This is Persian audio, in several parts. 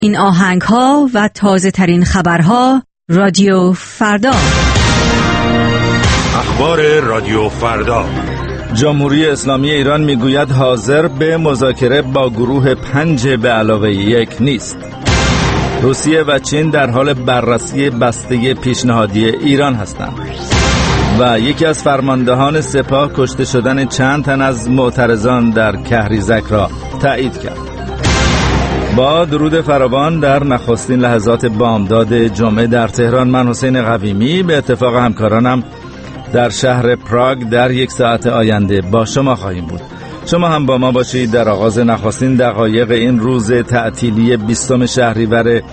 این آهنگ ها و تازه ترین خبرها رادیو فردا. اخبار رادیو فردا. جمهوری اسلامی ایران میگوید حاضر به مذاکره با گروه 5 به علاوه 1 نیست. روسیه و چین در حال بررسی بسته پیشنهادی ایران هستند. و یکی از فرماندهان سپاه کشته شدن چند تن از معترضان در کهریزک را تایید کرد. با درود فراوان در نخستین لحظات بامداد جمعه در تهران، من حسین قویمی به اتفاق همکارانم در شهر پراگ در 1 ساعت آینده با شما خواهیم بود. شما هم با ما باشید در آغاز نخستین دقایق این روز تعطیلی 20 شهریور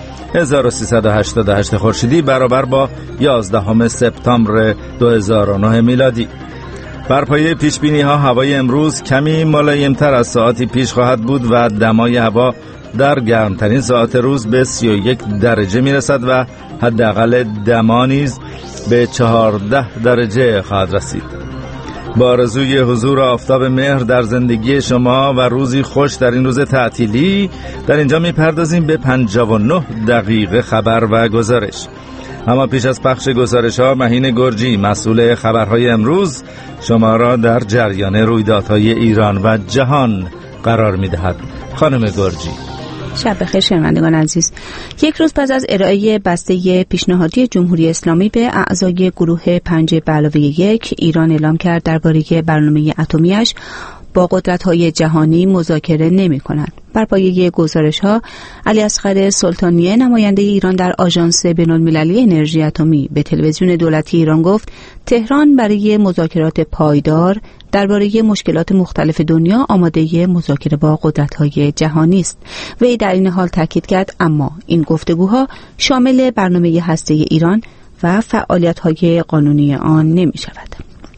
1388 خورشیدی برابر با 11 سپتامبر 2009 میلادی. بر پایه پیشبینی ها هوای امروز کمی ملایمتر از ساعتی پیش خواهد بود و دمای هوا در گرمترین ساعت روز به 31 درجه میرسد و حداقل دما نیز به 14 درجه خواهد رسید. با آرزوی حضور آفتاب مهر در زندگی شما و روزی خوش در این روز تعطیلی، در اینجا میپردازیم به 59 دقیقه خبر و گزارش. اما پیش از پخش گزارش ها، مهین گرجی مسئول خبرهای امروز شما را در جریان رویدادهای ایران و جهان قرار میدهد. خانم گرجی. شب بخیر شنوندگان عزیز. 1 روز پس از ارائه بسته پیشنهادی جمهوری اسلامی به اعضای گروه 5 به علاوه 1، ایران اعلام کرد درباره برنامه اتمی‌اش با قدرت‌های جهانی مذاکره نمی‌کند. بر پایه گزارش‌ها، علی اصغر سلطانیه نماینده ایران در آژانس بین‌المللی انرژی اتمی به تلویزیون دولتی ایران گفت تهران برای مذاکرات پایدار درباره مشکلات مختلف دنیا آماده مذاکره با قدرت‌های جهانی است. وی در این حال تاکید کرد اما این گفتگوها شامل برنامه هسته ایران و فعالیت‌های قانونی آن نمی‌شود.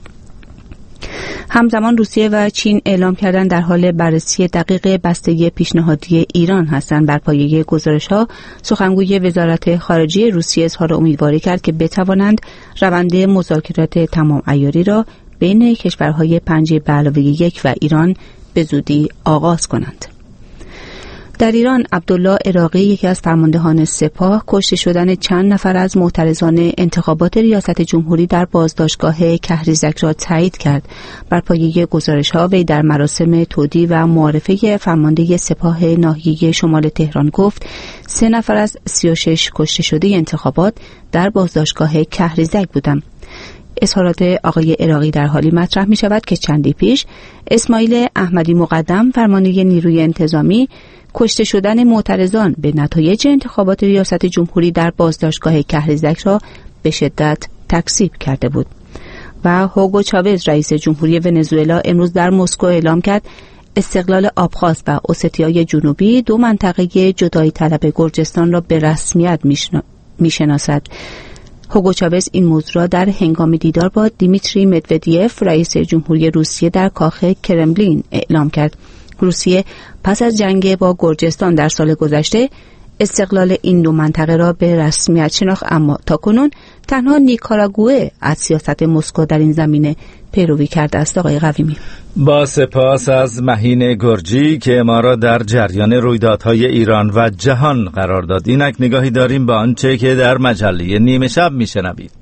همزمان روسیه و چین اعلام کردند در حال بررسی دقیق بسته پیشنهادی ایران هستند. بر پایه گزارش‌ها، سخنگوی وزارت خارجه روسیه اظهار امیدواری کرد که بتوانند روند مذاکرات تمام عیاری را بین کشورهای 5 به علاوه 1 و ایران به زودی آغاز کنند. در ایران، عبدالله عراقی، یکی از فرماندهان سپاه، کشته شدن چند نفر از معترضان انتخابات ریاست جمهوری در بازداشتگاه کهریزک را تایید کرد. بر پایه گزارش‌ها، وی در مراسم تودیع و معارفه فرمانده سپاه ناحیه شمال تهران گفت 3 نفر از 36 کشته شده انتخابات در بازداشتگاه کهریزک بودند. اظهارات آقای عراقی در حالی مطرح می شود که چندی پیش اسماعیل احمدی مقدم، فرمانده نیروی انتظامی، کشته شدن معترضان به نتایج انتخابات ریاست جمهوری در بازداشتگاه کهریزک را به شدت تکذیب کرده بود. و هوگو چاوز، رئیس جمهوری ونزوئلا، امروز در مسکو اعلام کرد استقلال آبخاز و اوستیای جنوبی 2 منطقه جدایی طلب گرجستان را به رسمیت میشناسد. هوگو چاوز این موضوع را در هنگام دیدار با دیمیتری مدودیف، رئیس جمهوری روسیه، در کاخ کرملین اعلام کرد. روسیه پس از جنگ با گرجستان در سال گذشته استقلال این 2 منطقه را به رسمیت شناخت، اما تاکنون تنها نیکاراگوئه از سیاست مسکو در این زمینه پیروی کرده است. آقای قویمی. با سپاس از مهین گرجی که ما را در جریان رویدادهای ایران و جهان قرار داد. اینک نگاهی داریم به آنچه که در مجله نیمه شب میشنوید.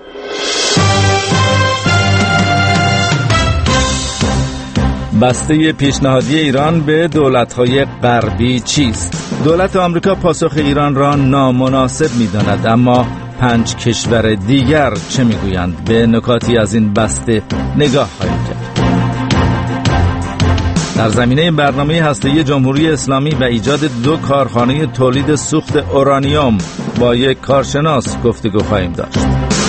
بسته پیشنهادی ایران به دولت‌های غربی چیست؟ دولت آمریکا پاسخ ایران را نامناسب می‌داند، اما 5 کشور دیگر چه می‌گویند؟ به نکاتی از این بسته نگاه خواهیم کرد. در زمینه برنامه هسته‌ای جمهوری اسلامی و ایجاد 2 کارخانه تولید سوخت اورانیوم با یک کارشناس گفتگو خواهیم داشت.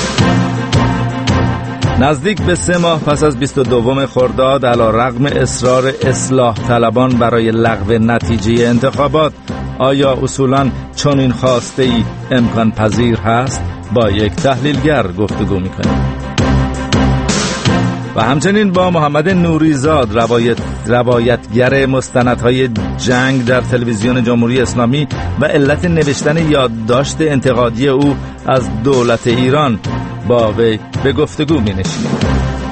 نزدیک به 3 ماه پس از 22 خرداد، علیرغم اصرار اصلاح طلبان برای لغو نتیجه انتخابات، آیا اصولاً چنین خواسته‌ای امکان پذیر هست؟ با یک تحلیلگر گفتگو می‌کنیم. و همچنین با محمد نوریزاد، روایتگر مستندهای جنگ در تلویزیون جمهوری اسلامی و علت نوشتن یادداشت انتقادی او از دولت ایران، با وی به گفتگو می‌نشینیم.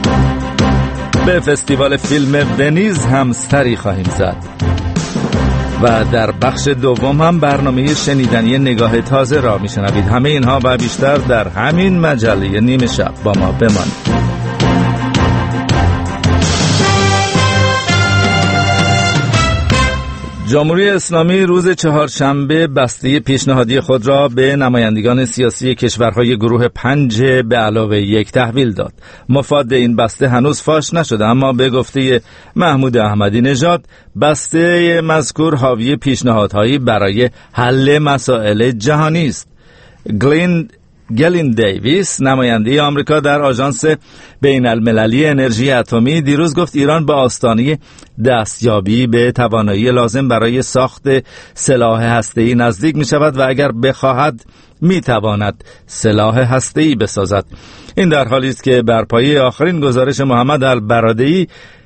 به فستیوال فیلم ونیز هم سری خواهیم زد. و در بخش دوم هم برنامه شنیدنی نگاه تازه را میشنوید. همه اینها و بیشتر در همین مجله نیمه شب. با ما بمانید. جمهوری اسلامی روز چهارشنبه بسته پیشنهادی خود را به نمایندگان سیاسی کشورهای گروه 5 به علاوه 1 تحویل داد. مفاد این بسته هنوز فاش نشده، اما به گفته محمود احمدی نژاد بسته مذکور حاوی پیشنهادهایی برای حل مسائل جهانی است. گلین دیویس، نماینده آمریکا در آژانس بین المللی انرژی اتمی، دیروز گفت ایران به آستانه دستیابی به توانایی لازم برای ساخت سلاح هسته‌ای نزدیک می شود و اگر بخواهد می تواند سلاح هسته‌ای بسازد. این در حالی است که بر پایه آخرین گزارش محمد البرادعی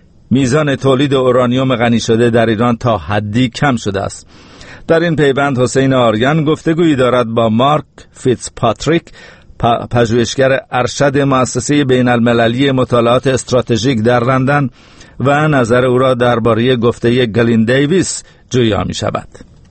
میزان تولید اورانیوم غنی شده در ایران تا حدی کم شده است. در این پیوند حسین آریان گفتگویی دارد با مارک فیتزپاتریک، پژوهشگر ارشد مؤسسه بین المللی مطالعات استراتژیک در لندن، و نظر او را درباره گفته گلین دیویس جویا می شود.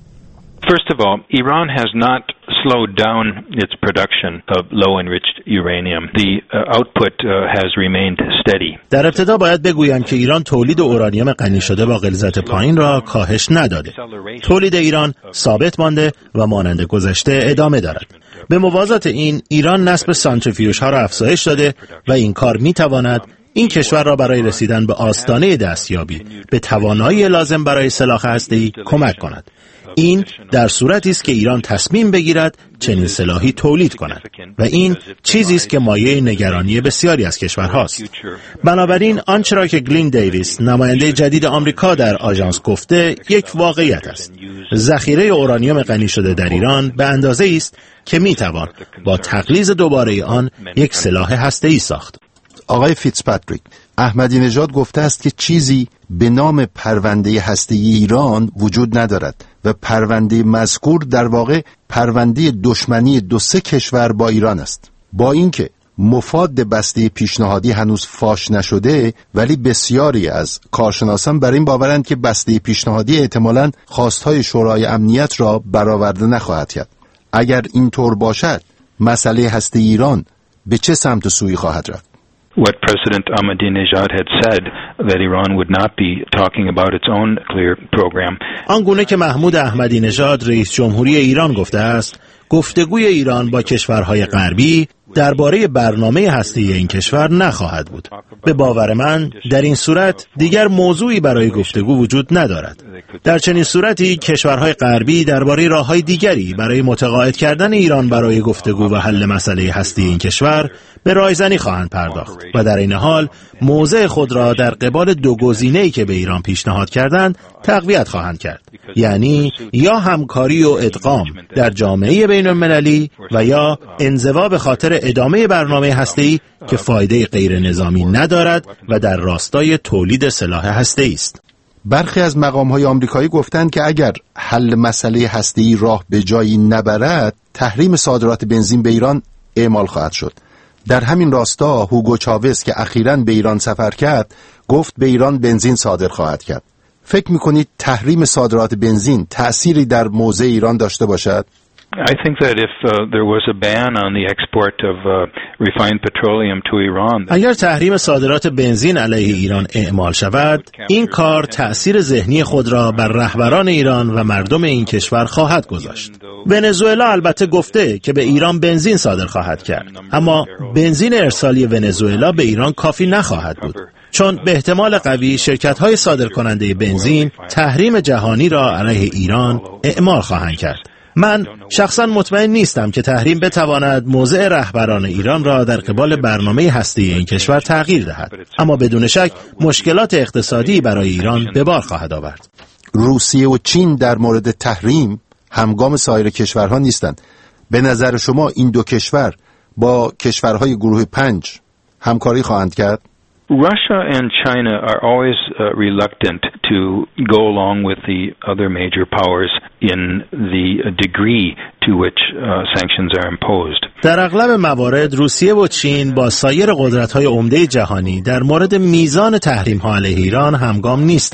First of all, Iran has not slowed down its production of low-enriched uranium. The output has remained steady. در ابتدا باید بگویم که ایران تولید اورانیوم غنی شده با غلظت پایین را کاهش نداده. تولید ایران ثابت مانده و مانند گذشته ادامه دارد. به موازات این، ایران نصب سانتریفیوژها را افزایش داده و این کار می‌تواند این کشور را برای رسیدن به آستانه دستیابی به توانایی لازم برای سلاح هسته‌ای کمک کند. این در صورتی است که ایران تصمیم بگیرد چنین سلاحی تولید کند و این چیزی است که مایه نگرانی بسیاری از کشورهاست. بنابراین آنچه را که گلین دیویس، نماینده جدید آمریکا در آژانس گفته، یک واقعیت است. ذخیره اورانیوم غنی شده در ایران به اندازه‌ای است که میتوان با تقلیص دوباره آن یک سلاح هسته‌ای ساخت. آقای فیتزپاتریک، احمدی نژاد گفته است که چیزی به نام پرونده هسته‌ای ایران وجود ندارد و پرونده مذکور در واقع پرونده دشمنی 2-3 کشور با ایران است. با اینکه مفاد بسته پیشنهادی هنوز فاش نشده، ولی بسیاری از کارشناسان بر این باورند که بسته پیشنهادی احتمالاً خواستهای شورای امنیت را برآورده نخواهد کرد. اگر اینطور باشد، مسئله هسته‌ای ایران به چه سمت و سوی خواهد رفت؟ What President Ahmadinejad had said that Iran would not be talking about its own nuclear program. آنگونه که محمود احمدی نژاد رئیس جمهوری ایران گفته است، گفتگوی ایران با کشورهای غربی درباره برنامه هسته‌ای این کشور نخواهد بود. به باور من در این صورت دیگر موضوعی برای گفتگو وجود ندارد. در چنین صورتی کشورهای غربی درباره راه‌های دیگری برای متقاعد کردن ایران برای گفتگو و حل مسئله هسته‌ای این کشور به رایزنی خواهند پرداخت و در این حال موضع خود را در قبال 2 گزینه‌ای که به ایران پیشنهاد کردند تقویت خواهند کرد، یعنی یا همکاری و ادغام در جامعه بین‌المللی و یا انزوا به خاطر ادامه برنامه هسته‌ای که فایده غیر نظامی ندارد و در راستای تولید سلاح هسته‌ای است. برخی از مقام‌های آمریکایی گفتند که اگر حل مسئله هسته‌ای راه به جایی نبرد، تحریم صادرات بنزین به ایران اعمال خواهد شد. در همین راستا هوگو چاوز که اخیراً به ایران سفر کرد، گفت به ایران بنزین صادر خواهد کرد. فکر می‌کنید تحریم صادرات بنزین تأثیری در موضع ایران داشته باشد؟ I think that if there was a ban on the export of refined petroleum to Iran. اگر تحریم صادرات بنزین علیه ایران اعمال شود، این کار تأثیر ذهنی خود را بر رهبران ایران و مردم این کشور خواهد گذاشت. ونزوئلا البته گفته که به ایران بنزین صادر خواهد کرد، اما بنزین ارسالی ونزوئلا به ایران کافی نخواهد بود، چون به احتمال قوی شرکت‌های صادرکننده بنزین تحریم جهانی را علیه ایران اعمال خواهند کرد. من شخصا مطمئن نیستم که تحریم بتواند موضع رهبران ایران را در قبال برنامه هسته‌ای این کشور تغییر دهد، اما بدون شک مشکلات اقتصادی برای ایران به بار خواهد آورد. روسیه و چین در مورد تحریم همگام سایر کشورها نیستند. به نظر شما این 2 کشور با کشورهای گروه 5 همکاری خواهند کرد؟ Russia and China are always reluctant to go along with the other major powers in the degree to which sanctions are imposed. در اغلب موارد روسیه و چین با سایر قدرت‌های عمده جهانی در مورد میزان تحریم‌ها علیه ایران همگام نیستند.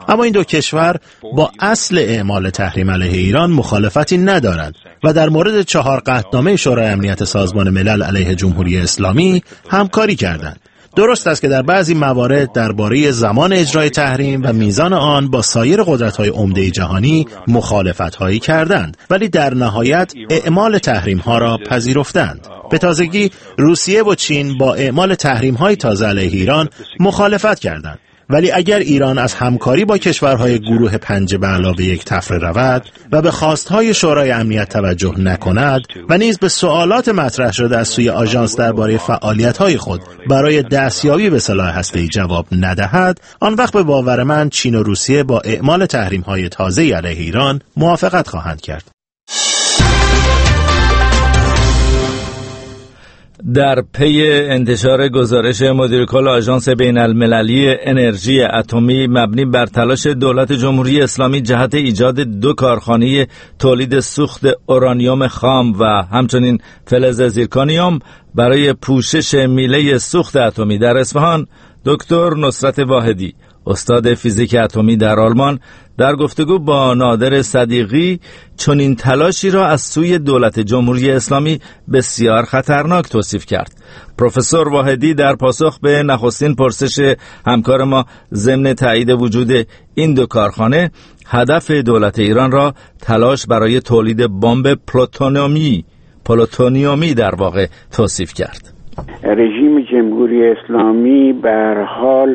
اما این دو کشور با اصل اعمال تحریم علیه ایران مخالفتی ندارند و در مورد 4 قطعنامه شورای امنیت سازمان ملل علیه جمهوری اسلامی همکاری کردند. درست است که در بعضی موارد درباره زمان اجرای تحریم و میزان آن با سایر قدرت‌های عمده جهانی مخالفت‌هایی کردند، ولی در نهایت اعمال تحریم‌ها را پذیرفتند. به تازگی روسیه و چین با اعمال تحریم‌های تازه علیه ایران مخالفت کردند. ولی اگر ایران از همکاری با کشورهای گروه 5 به علاوه 1 طفره رود و به خواستهای شورای امنیت توجه نکند و نیز به سوالات مطرح شده از سوی آژانس درباره فعالیت‌های خود برای دستیابی به سلاح هسته‌ای جواب ندهد، آن وقت به باور من چین و روسیه با اعمال تحریم‌های تازه علیه ایران موافقت خواهند کرد. در پی انتشار گزارش مدیر کل آژانس بین المللی انرژی اتمی مبنی بر تلاش دولت جمهوری اسلامی جهت ایجاد 2 کارخانه تولید سوخت اورانیوم خام و همچنین فلز زیرکانیوم برای پوشش میله سوخت اتمی در اصفهان، دکتر نصرت واحدی، استاد فیزیک اتمی در آلمان، در گفتگو با نادر صدیقی چنین تلاشی را از سوی دولت جمهوری اسلامی بسیار خطرناک توصیف کرد. پروفسور واحدی در پاسخ به نخستین پرسش همکار ما ضمن تایید وجود این 2 کارخانه، هدف دولت ایران را تلاش برای تولید بمب پلوتونیومی در واقع توصیف کرد. رژیم جمهوری اسلامی به هر حال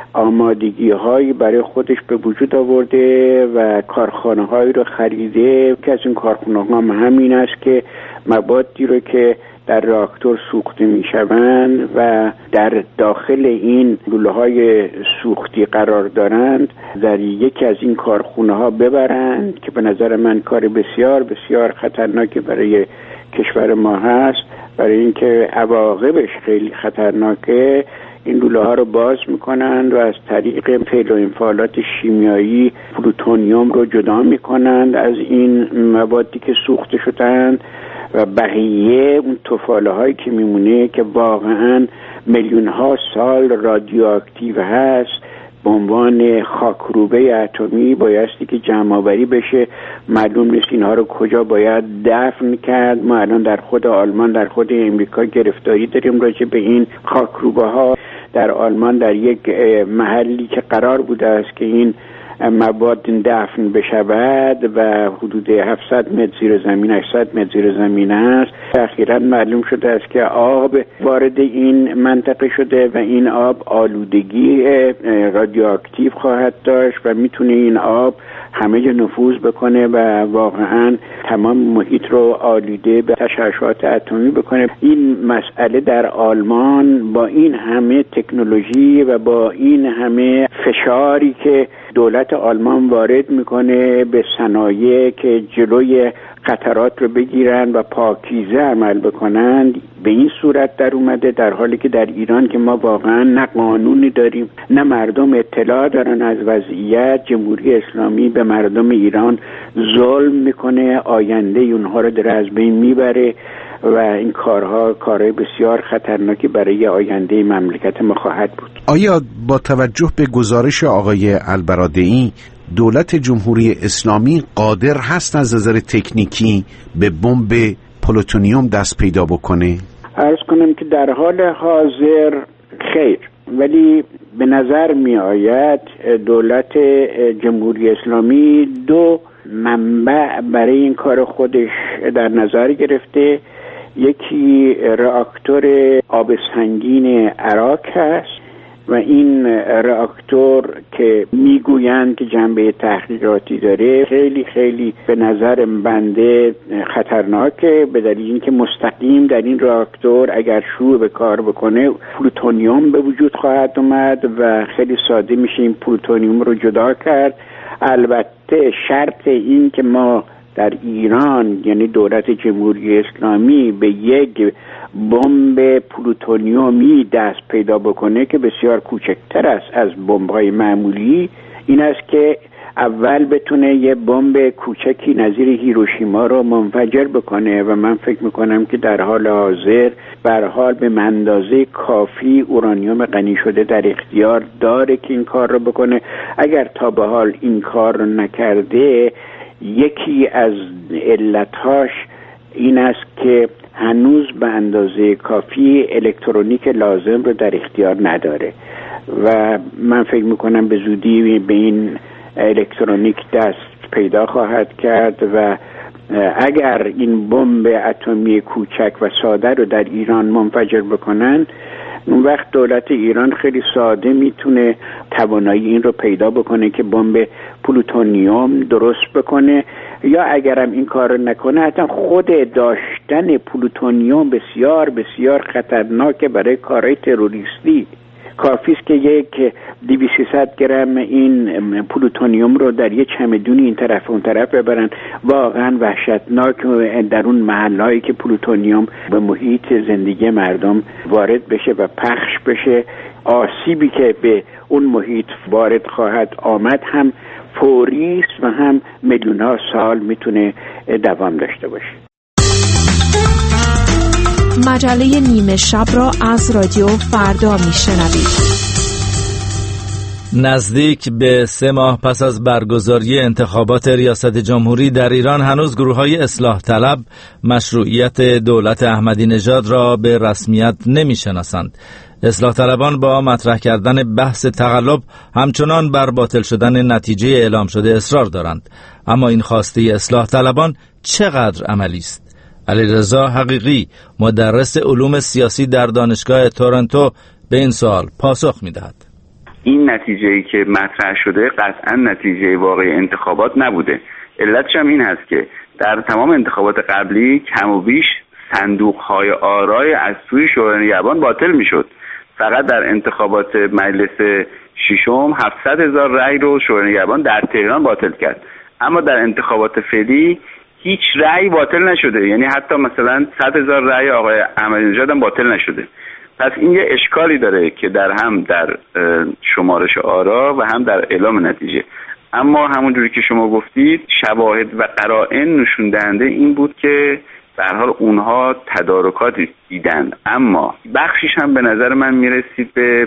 آمادگی‌هایی برای خودش به وجود آورده و کارخانه‌هایی رو خریده که از این کارخانه‌ها همین است که موادی رو که در راکتور سوخته می‌شوند و در داخل این لوله‌های سوختی قرار دارند در یکی از این کارخانه‌ها ببرند که به نظر من کار بسیار بسیار خطرناکی برای کشور ما هست، برای اینکه عواقبش خیلی خطرناکه. این لوله ها رو باز میکنند و از طریق فعل و انفعالات شیمیایی پلوتونیوم رو جدا میکنند از این موادی که سوخته شدند و بقیه اون تفاله هایی که میمونه که واقعا میلیون ها سال رادیواکتیو هست به عنوان خاکروبه اتمی بایستی که جمع آوری بشه. معلوم نیست اینها رو کجا باید دفن کرد. ما الان در خود آلمان، در خود امریکا گرفتاری داریم راجع به این خاکروبه ها. در آلمان در یک محلی که قرار بوده است که این مواد دفن بشود و حدود 700 متر زیر زمین 800 متر زیر زمین است، اخیراً معلوم شده است که آب وارد این منطقه شده و این آب آلودگی رادیواکتیو خواهد داشت و میتونه این آب همه جا نفوذ بکنه و واقعاً تمام محیط رو آلوده به تشعشعات اتمی بکنه. این مسئله در آلمان با این همه تکنولوژی و با این همه فشاری که دولت آلمان وارد میکنه به صنایع که جلوی خطرات رو بگیرن و پاکیزه عمل بکنن، به این صورت در اومده، در حالی که در ایران که ما واقعا نه قانونی داریم نه مردم اطلاع دارن از وضعیت، جمهوری اسلامی به مردم ایران ظلم میکنه، آینده اونها رو داره از بین میبره و این کارهای بسیار خطرناکی برای آینده مملکت ما خواهد بود. آیا با توجه به گزارش آقای البرادعی دولت جمهوری اسلامی قادر هست از نظر تکنیکی به بمب پلوتونیوم دست پیدا بکنه؟ عرض کنم که در حال حاضر خیر، ولی به نظر می آید دولت جمهوری اسلامی 2 منبع برای این کار خودش در نظر گرفته. یکی راکتور آب سنگین عراق هست و این راکتور که میگویند که جنبه تحقیقاتی داره خیلی خیلی به نظر بنده خطرناکه، به دلیل اینکه مستقیم در این راکتور اگر شروع به کار بکنه پلوتونیوم به وجود خواهد اومد و خیلی ساده میشه این پلوتونیوم رو جدا کرد. البته شرط این که ما در ایران یعنی دولت جمهوری اسلامی به یک بمب پلوتونیومی دست پیدا بکنه که بسیار کوچکتر است از بمب‌های معمولی، این است که اول بتونه یه بمب کوچکی نظیر هیروشیما رو منفجر بکنه و من فکر میکنم که در حال حاضر به هر حال به اندازه کافی اورانیوم غنی شده در اختیار داره که این کار رو بکنه. اگر تا به حال این کار رو نکرده، یکی از علتاش این است که هنوز به اندازه کافی الکترونیک لازم رو در اختیار نداره و من فکر میکنم به زودی به این الکترونیک دست پیدا خواهد کرد و اگر این بمب اتمی کوچک و ساده رو در ایران منفجر بکنن، اون وقت دولت ایران خیلی ساده میتونه توانایی این رو پیدا بکنه که بمب پلوتونیوم درست بکنه، یا اگرم این کار رو نکنه حتی خود داشتن پلوتونیوم بسیار بسیار خطرناکه برای کارهای تروریستی. کافی است که یک 200 گرم این پلوتونیوم رو در یک چمدونی این طرف اون طرف ببرن، واقعا وحشتناک در اون محلهایی که پلوتونیوم به محیط زندگی مردم وارد بشه و پخش بشه، آسیبی که به اون محیط وارد خواهد آمد هم فوری است و هم میلیون‌ها سال میتونه دوام داشته باشه. مجله نیمه شب را از رادیو فردا میشنوید. نزدیک به 3 ماه پس از برگزاری انتخابات ریاست جمهوری در ایران، هنوز گروه‌های اصلاح طلب مشروعیت دولت احمدی نژاد را به رسمیت نمی‌شناسند. اصلاح طلبان با مطرح کردن بحث تقلب همچنان بر باطل شدن نتیجه اعلام شده اصرار دارند. اما این خواسته اصلاح طلبان چقدر عملی است؟ علیرضا حقیقی، مدرس علوم سیاسی در دانشگاه تورنتو، به این سوال پاسخ می‌دهد. این نتیجه‌ای که مطرح شده قطعاً نتیجه واقعی انتخابات نبوده. علتش هم این هست که در تمام انتخابات قبلی کم و بیش صندوق‌های آرای از سوی شورای نگهبان باطل می‌شد. فقط در انتخابات مجلس ششم 700,000 رأی رو شورای نگهبان در تهران باطل کرد. اما در انتخابات فعلی هیچ رأی باطل نشده، یعنی حتی مثلا 100,000 رأی آقای احمدی نژاد هم باطل نشده. پس این یه اشکالی داره که هم در شمارش آرا و هم در اعلام نتیجه. اما همونجوری که شما گفتید، شواهد و قرائن نشون دهنده این بود که به هر حال اونها تدارکاتی دیدن، اما بخشیش هم به نظر من میرسید به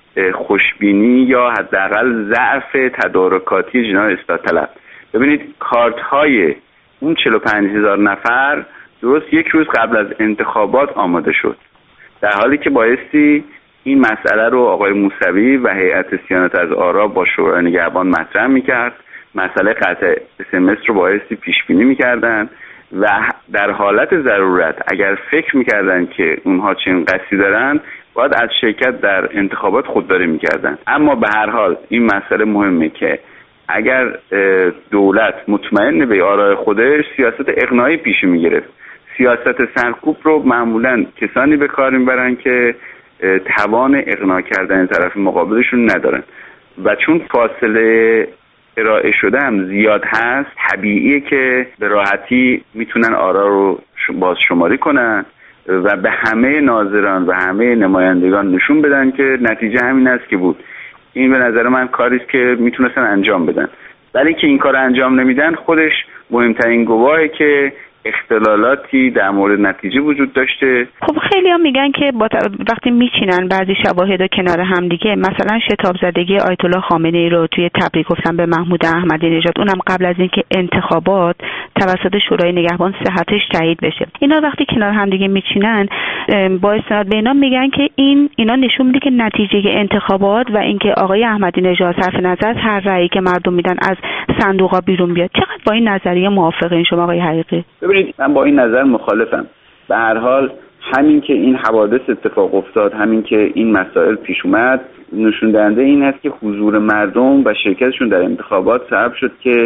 خوشبینی یا حداقل ضعف تدارکاتی جناح اصلاح طلب. ببینید کارت های اون 45,000 نفر درست 1 روز قبل از انتخابات آماده شد، در حالی که بایستی این مسئله رو آقای موسوی و هیئت صیانت از آرا با شورای نگهبان مطرح میکرد. مسئله قطع SMS رو بایستی پیش بینی میکردن و در حالت ضرورت اگر فکر میکردن که اونها چنین قصدی دارن باید از شرکت در انتخابات خودداری میکردن. اما به هر حال این مسئله مهمه که اگر دولت مطمئن به آرای خودش سیاست اقناعی پیش میگرفت. سیاست سرکوب رو معمولا کسانی به کار میبرن که توان اقناع کردن طرف مقابلشون ندارن و چون فاصله ارائه شده هم زیاد هست، طبیعیه که به راحتی میتونن آرا رو بازشماری کنن و به همه ناظران و همه نمایندگان نشون بدن که نتیجه همین است که بود. این به نظر من کاری است که میتونستن انجام بدن، ولی که این کار انجام نمیدن خودش مهمترین گواهه که اختلالاتی در مورد نتیجه وجود داشته. خب خیلی هم میگن که وقتی میچینن بعضی شواهد و کنار هم دیگه، مثلا شتاب زدگی آیت الله خامنه ای رو توی تبریک گفتن به محمود احمدی نژاد، اونم قبل از اینکه انتخابات توسط شورای نگهبان صحتش تایید بشه. اینا وقتی کنار هم دیگه میچینن با استناد به اینا میگن که اینا نشون میده که نتیجه انتخابات و اینکه آقای احمدی نژاد صرف نظر از هر رأیی که مردم میدن از صندوقا بیرون بیاد. چقدر با این نظریه موافقین شما آقای حقیقی؟ من با این نظر مخالفم. به هر حال همین که این حوادث اتفاق افتاد، همین که این مسائل پیش اومد، نشون دهنده این است که حضور مردم و شرکتشون در انتخابات سبب شد که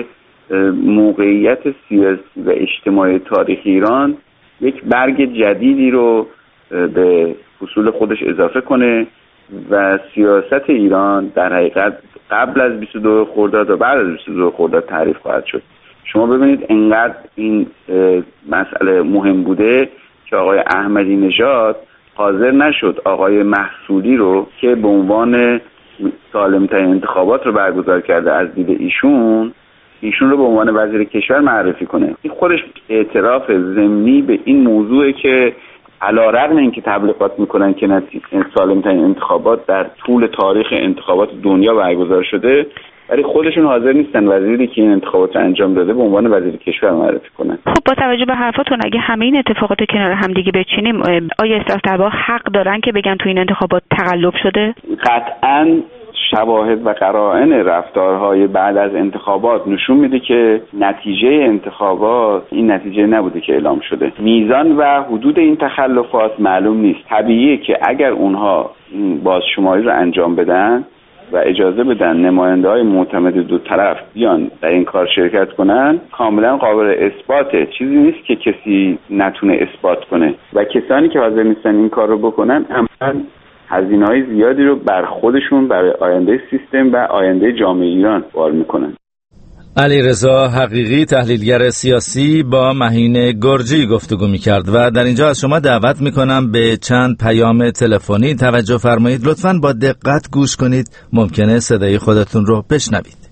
موقعیت سیاسی و اجتماعی تاریخ ایران یک برگ جدیدی رو به فصول خودش اضافه کنه و سیاست ایران در حقیقت قبل از 22 خرداد و بعد از 22 خرداد تعریف خواهد شد. شما ببینید انقدر این مسئله مهم بوده که آقای احمدی نژاد حاضر نشد آقای محصولی رو که به عنوان سالم‌ترین انتخابات رو برگزار کرده از دید ایشون رو به عنوان وزیر کشور معرفی کنه. این خودش اعتراف ضمنی به این موضوعه که علیرغم اینکه تبلیغات میکنن که سالم‌ترین انتخابات در طول تاریخ انتخابات دنیا برگزار شده، ولی خودشون حاضر نیستن وزیری که این انتخابات رو انجام داده به عنوان وزیر کشور معرفی کنن. خب با توجه به حرفاتون اگه همه این اتفاقات کنار هم دیگه بچینیم، آیا اصلاح طلبها حق دارن که بگن تو این انتخابات تقلب شده؟ قطعاً شواهد و قرائن رفتارهای بعد از انتخابات نشون میده که نتیجه انتخابات این نتیجه نبوده که اعلام شده. میزان و حدود این تخلفات معلوم نیست. طبیعیه که اگر اونها بازشماری رو انجام بدن و اجازه بدن نماینده‌های معتمد دو طرف بیان در این کار شرکت کنن، کاملا قابل اثباته. چیزی نیست که کسی نتونه اثبات کنه و کسانی که حاضر نیستن این کار رو بکنن عملاً هزینه‌های زیادی رو بر خودشون، برای آینده سیستم و آینده جامعه ایران بار میکنن. علیرضا حقیقی، تحلیلگر سیاسی، با مهین گرجی گفتگو میکرد و در اینجا از شما دعوت میکنم به چند پیام تلفنی توجه فرمایید. لطفاً با دقت گوش کنید، ممکنه صدای خودتون رو بشنوید.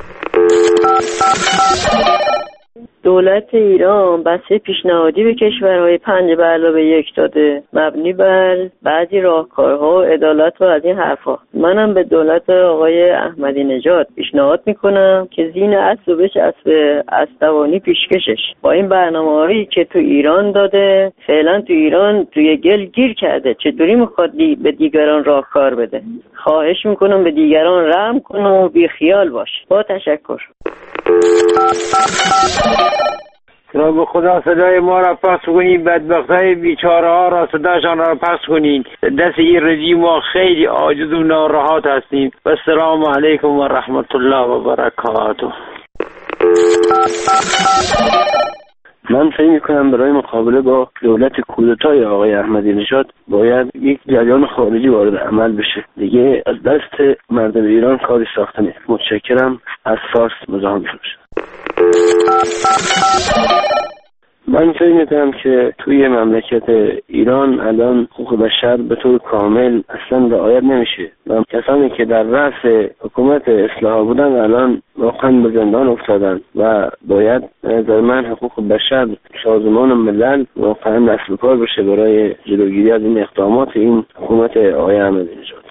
دولت ایران بسته پیشنهادی به کشورهای 5+1 داده، مبنی بر بعضی راهکارها و عدالت و از این حرفا. منم به دولت آقای احمدی نژاد پیشنهاد میکنم که زین اصل و بچسب اسطوانی پیشکشش. با این برنامه‌هایی که تو ایران داده، فعلا تو ایران توی گل گیر کرده، چطوری میخواد به دیگران راهکار بده؟ خواهش میکنم به دیگران رحم کنه و بیخیال باش. با تشکر. به خدا صدای ما را پخش کنین، بدبختای بیچاره ها را صداشان را پخش کنین. دست این رژیم ما خیلی عاجز و ناراحت هستیم. و السلام علیکم و رحمت الله و برکاته. من فکر می‌کنم برای مقابله با دولت کودتای آقای احمدی نژاد باید یک جریان خارجی وارد عمل بشه. دیگه از دست مردم ایران کاری ساخته نیست. متشکرم. از فارس مزاحم شدم. من فکر می‌کنم که توی مملکت ایران الان حقوق بشر به طور کامل اصلا رعایت نمیشه و کسانی که در رأس حکومت اصلاح بودن الان واقعا به زندان افتادن و باید در من حقوق بشر سازمان ملل واقعا دست به کار بشه برای جلوگیری از این اقدامات این حکومت آقای احمدی نژاد.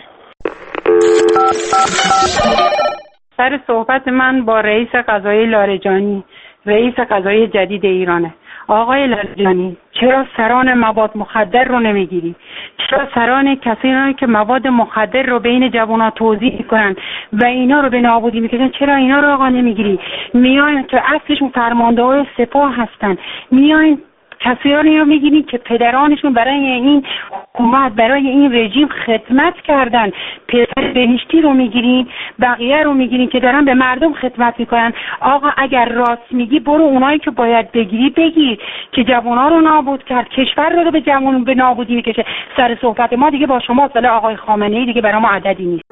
سر صحبت من با رئیس قضایی لاریجانی، رئیس قضایی جدید ایرانه. آقای لاریجانی، چرا سران مواد مخدر رو نمیگیری؟ چرا سران کسانی که مواد مخدر رو بین جوانان توزیع میکنن و اینا رو به نابودی میکشن، چرا اینا رو آقا نمیگیری؟ میاین که اصلشون فرمانده‌های سپاه هستن، میاین کسانی رو میگیرین که پدرانشون برای این حکومت، برای این رژیم خدمت کردن. پسر بهشتی رو میگیرین، بقیه رو میگیرین که دارن به مردم خدمت میکنن. آقا اگر راست میگی برو اونایی که باید بگیری بگیر که جوانا رو نابود کرد، کشور رو به جوان به نابودی میکشه. سر صحبت ما دیگه با شما اصلا آقای خامنه‌ای دیگه برای ما عددی نیست.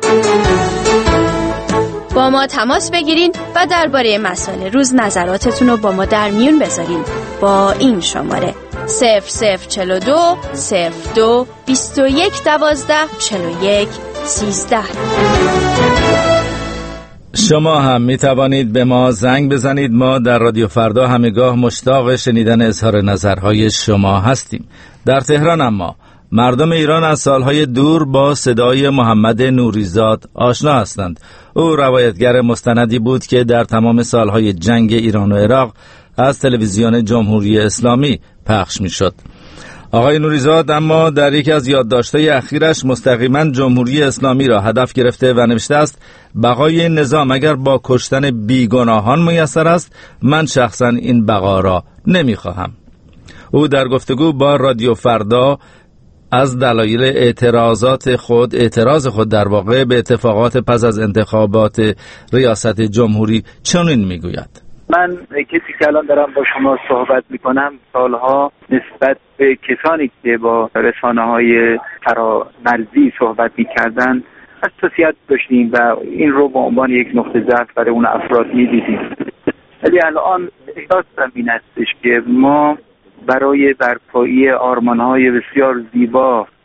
با ما تماس بگیرین و درباره مسائل روز نظراتتون رو با ما در میون بذارین با این شماره 0042 02 21 12 41 13. شما هم می توانید به ما زنگ بزنید. ما در رادیو فردا همگاه مشتاق شنیدن اظهار نظرهای شما هستیم. در تهران اما مردم ایران از سالهای دور با صدای محمد نوریزاد آشنا هستند. او روایتگر مستندی بود که در تمام سالهای جنگ ایران و عراق از تلویزیون جمهوری اسلامی پخش می شد. آقای نوریزاد اما در یکی از یادداشت‌های اخیرش مستقیما جمهوری اسلامی را هدف گرفته و نوشته است بقای نظام اگر با کشتن بیگناهان میسر است، من شخصا این بقا را نمیخواهم. او در گفتگو با رادیو فردا از دلایل اعتراض خود در واقع به اتفاقات پس از انتخابات ریاست جمهوری چنین میگوید: من کسی که الان دارم با شما صحبت میکنم سالها نسبت به کسانی که با رسانه‌های فرامرزی صحبت میکردن حساسیت داشتیم و این رو به عنوان یک نقطه ضعف برای اون افراد میدیدیم. ولی الان احساسم این هستش که ما برای برپایی آرمان‌های بسیار زیبا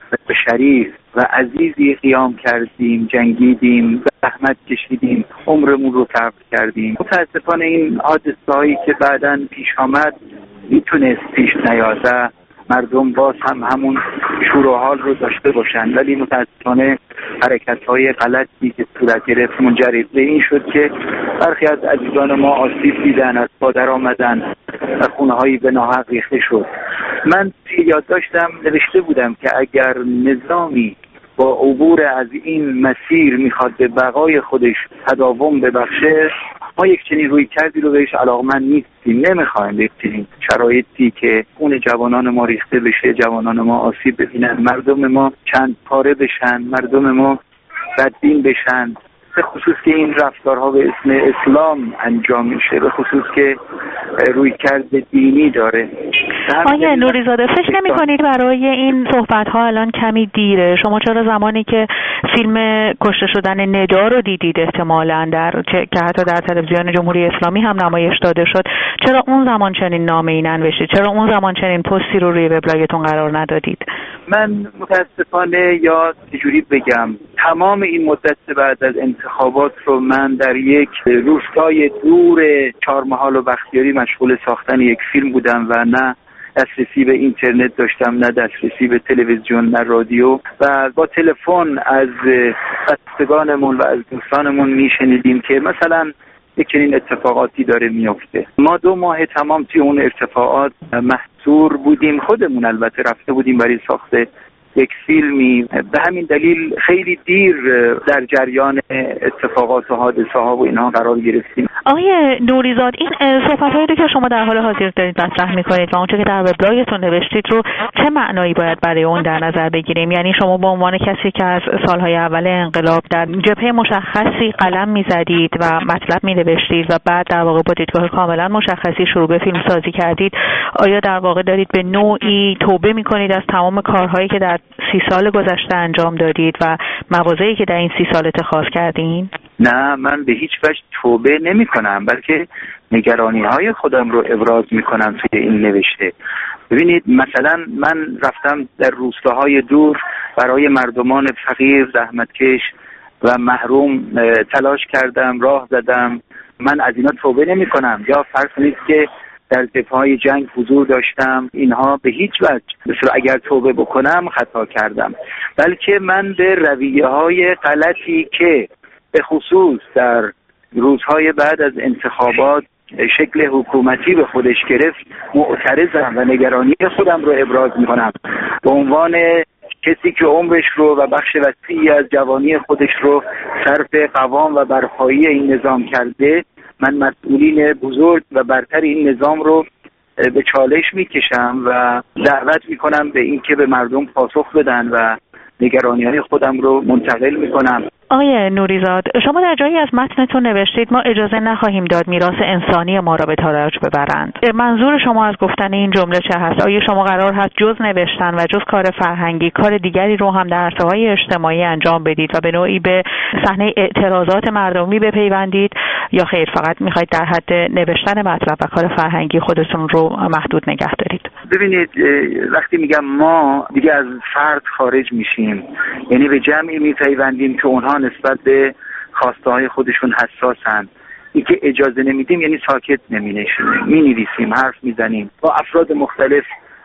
شریف و عزیزی قیام کردیم، جنگیدیم، زحمت کشیدیم، عمرمون رو صرف کردیم. متاسفانه این حادثه‌هایی که بعداً پیش آمد میتونست پیش نیاد، مردم باز هم همون شور و حال رو داشته باشن، ولی متاسفانه حرکت‌های غلطی که صورت گرفت منجر به این شد که برخی از عزیزان ما آسیب دیدن، از پا در آمدن و خونه‌هایی به ناحق ریخته شد. من یادداشتم نوشته بودم که اگر نظامی با عبور از این مسیر میخواد به بقای خودش تداوم ببخشه، ما یک چنین روی کردی رو بهش علاقمند نیستیم، نمیخوایم به چنین شرایطی که خون جوانان ما ریخته بشه، جوانان ما آسیب ببینن، مردم ما چند پاره بشن، مردم ما بدبین بشن، به خصوص که این رفتارها به اسم اسلام انجام میشه، به خصوص که روی کرد دینی داره. آقای نوریزاده فکر نمی کنید برای این صحبت ها الان کمی دیره؟ شما چرا زمانی که فیلم کشته شدن ندا رو دیدید احتمالاً که حتی در تلویزیون جمهوری اسلامی هم نمایش داده شد، چرا اون زمان چنین نامه‌ای ننوشتید؟ چرا اون زمان چنین پستی رو روی وبلاگتون قرار ندادید؟ من متاسفانه یا چجوری بگم، تمام این مدت بعد از انتخابات رو من در یک روستای دور چهارمحال و بختیاری مشغول ساختن یک فیلم بودم و نه دسترسی به اینترنت داشتم، نه دسترسی به تلویزیون، نه رادیو، و با تلفن از بستگانمون و از دوستانمون میشنیدیم که مثلا یک چنین اتفاقاتی داره میفته. ما 2 ماه تمام توی اون ارتفاعات محصور بودیم، خودمون البته رفته بودیم برای ساخت یک فیلمی، به همین دلیل خیلی دیر در جریان اتفاقات و حادثه ها و اینها قرار گرفتیم. آقای نوریزاد، این صحبت‌هایی که شما در حال حاضر دارید مطرح می‌کنید و اونچه که در وبلاگتون نوشتید رو چه معنایی باید برای اون در نظر بگیریم؟ یعنی شما به عنوان کسی که از سالهای اول انقلاب در جبهه مشخصی قلم می‌زدید و مطلب می‌نوشتید و بعد در واقع با دیدگاه کاملا مشخصی شروع به فیلم سازی کردید، آیا در واقع دارید به نوعی توبه می‌کنید از تمام کارهایی که در 30 سال گذشته انجام دادید و مواضعی که در این 30 سال اتخاذ کردین؟ نه، من به هیچ وجه توبه نمی کنم، بلکه نگرانی های خودم رو ابراز می کنم توی این نوشته. ببینید مثلا من رفتم در روستاهای دور برای مردمان فقیر، زحمتکش و محروم تلاش کردم، راه زدم. من از اینا توبه نمی کنم. یا فرض کنید که در جبهه‌های جنگ حضور داشتم، اینها به هیچ وجه مثلا اگر توبه بکنم خطا کردم، بلکه من به رویه‌های غلطی که به خصوص در روزهای بعد از انتخابات شکل حکومتی به خودش گرفت معترضم و نگرانی خودم رو ابراز می‌کنم. به عنوان کسی که عمرش رو و بخش وسیعی از جوانی خودش رو صرف قوام و برپایی این نظام کرده، من مسئولین بزرگ و برتر این نظام رو به چالش میکشم و دعوت میکنم به این که به مردم پاسخ بدن و نگرانی‌های خودم رو منتقل میکنم. آقای نوریزاد، شما در جایی از متنتون نوشتید ما اجازه نخواهیم داد میراث انسانی ما را به تاراج ببرند. منظور شما از گفتن این جمله چه هست؟ آیا شما قرار هست جز نوشتن و جز کار فرهنگی کار دیگری رو هم در عرصه‌های اجتماعی انجام بدید و به نوعی به صحنه اعتراضات مردمی بپیوندید، یا خیر فقط میخواید در حد نوشتن مطلب و کار فرهنگی خودتون رو محدود نگه دارید؟ ببینید، وقتی میگم ما دیگه از فرد خارج میشیم، یعنی به جمعی میپیوندیم که اونها نسبت به خواسته های خودشون حساسن. این که اجازه نمیدیم یعنی ساکت نمینشینیم، مینویسیم، حرف میزنیم، با افراد مختلف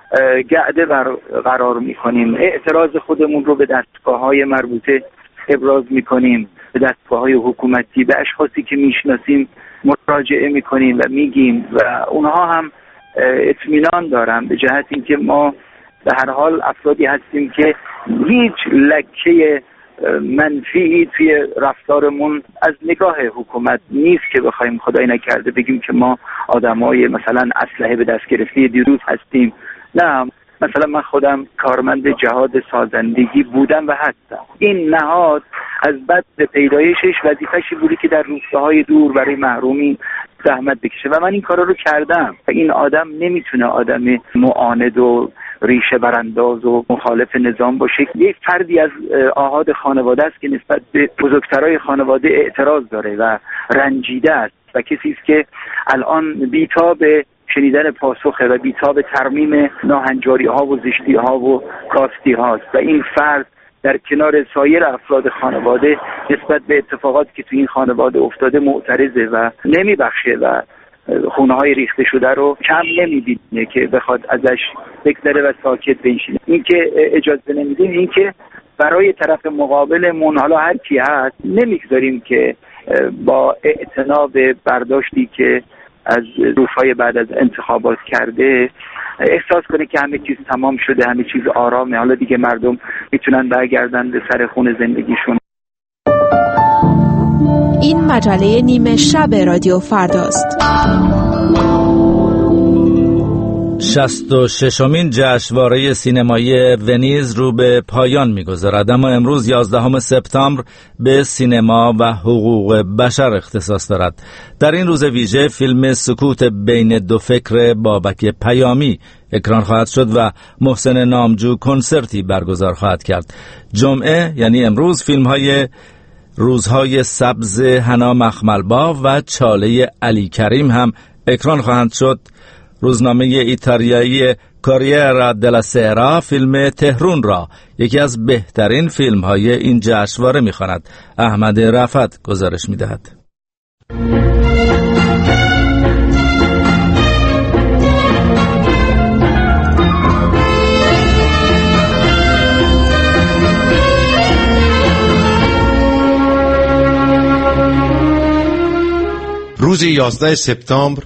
گعده قرار میکنیم، اعتراض خودمون رو به دستگاه‌های مربوطه ابراز میکنیم، به دستگاه‌های حکومتی، به اشخاصی که میشناسیم مراجعه میکنیم و میگیم و اونها هم اطمینان دارن به جهت اینکه ما به هر حال افرادی هستیم که هیچ لکه منفی توی رفتارمون از نگاه حکومت نیست که بخوایم خدای نکرده بگیم که ما آدمای مثلا اسلحه به دست گرفته دیروز هستیم. نه، مثلا من خودم کارمند جهاد سازندگی بودم و هستم. این نهاد از بد پیدایشش وظیفه‌شی بوده که در روستاهای دور برای محرومین زحمت بکشه و من این کارا رو کردم. این آدم نمیتونه آدم معاند و ریشه برانداز و مخالف نظام باشه. یک فردی از آحاد خانواده است که نسبت به بزرگترای خانواده اعتراض داره و رنجیده است و کسی است که الان بی‌تاب شنیدن پاسخ و بی‌تاب ترمیم ناهنجاری‌ها و زشتی‌ها و کاستی‌هاست و این فرد در کنار سایر افراد خانواده نسبت به اتفاقاتی که توی این خانواده افتاده معترضه و نمیبخشه و خونه‌های ریخته شده رو کم نمی‌بینه که بخواد ازش بگذره و ساکت بنشینه. این که اجازه نمیدیم، این که برای طرف مقابلمون حالا هر کی هست نمیگذاریم که با اعتنا به برداشتی که از روزهای بعد از انتخابات کرده احساس کنه که همه چیز تمام شده، همه چیز آرامه، حالا دیگه مردم میتونن برگردن به سر خون زندگیشون. این مجله نیمه شب رادیو فرداست. 66مین جشنواره سینمایی ونیز رو به پایان می‌گذارد، اما امروز 11 سپتامبر به سینما و حقوق بشر اختصاص دارد. در این روز ویژه فیلم سکوت بین دو فکر بابک پیامی اکران خواهد شد و محسن نامجو کنسرتی برگزار خواهد کرد. جمعه یعنی امروز فیلم‌های روزهای سبز حنا مخملباف و چاله علی کریم هم اکران خواهند شد. روزنامه ایتالیایی کوریره دلا سرا فیلم تهرون را یکی از بهترین فیلم‌های این جشنواره می‌خواند. احمد رفعت گزارش می‌دهد. روز 11 سپتامبر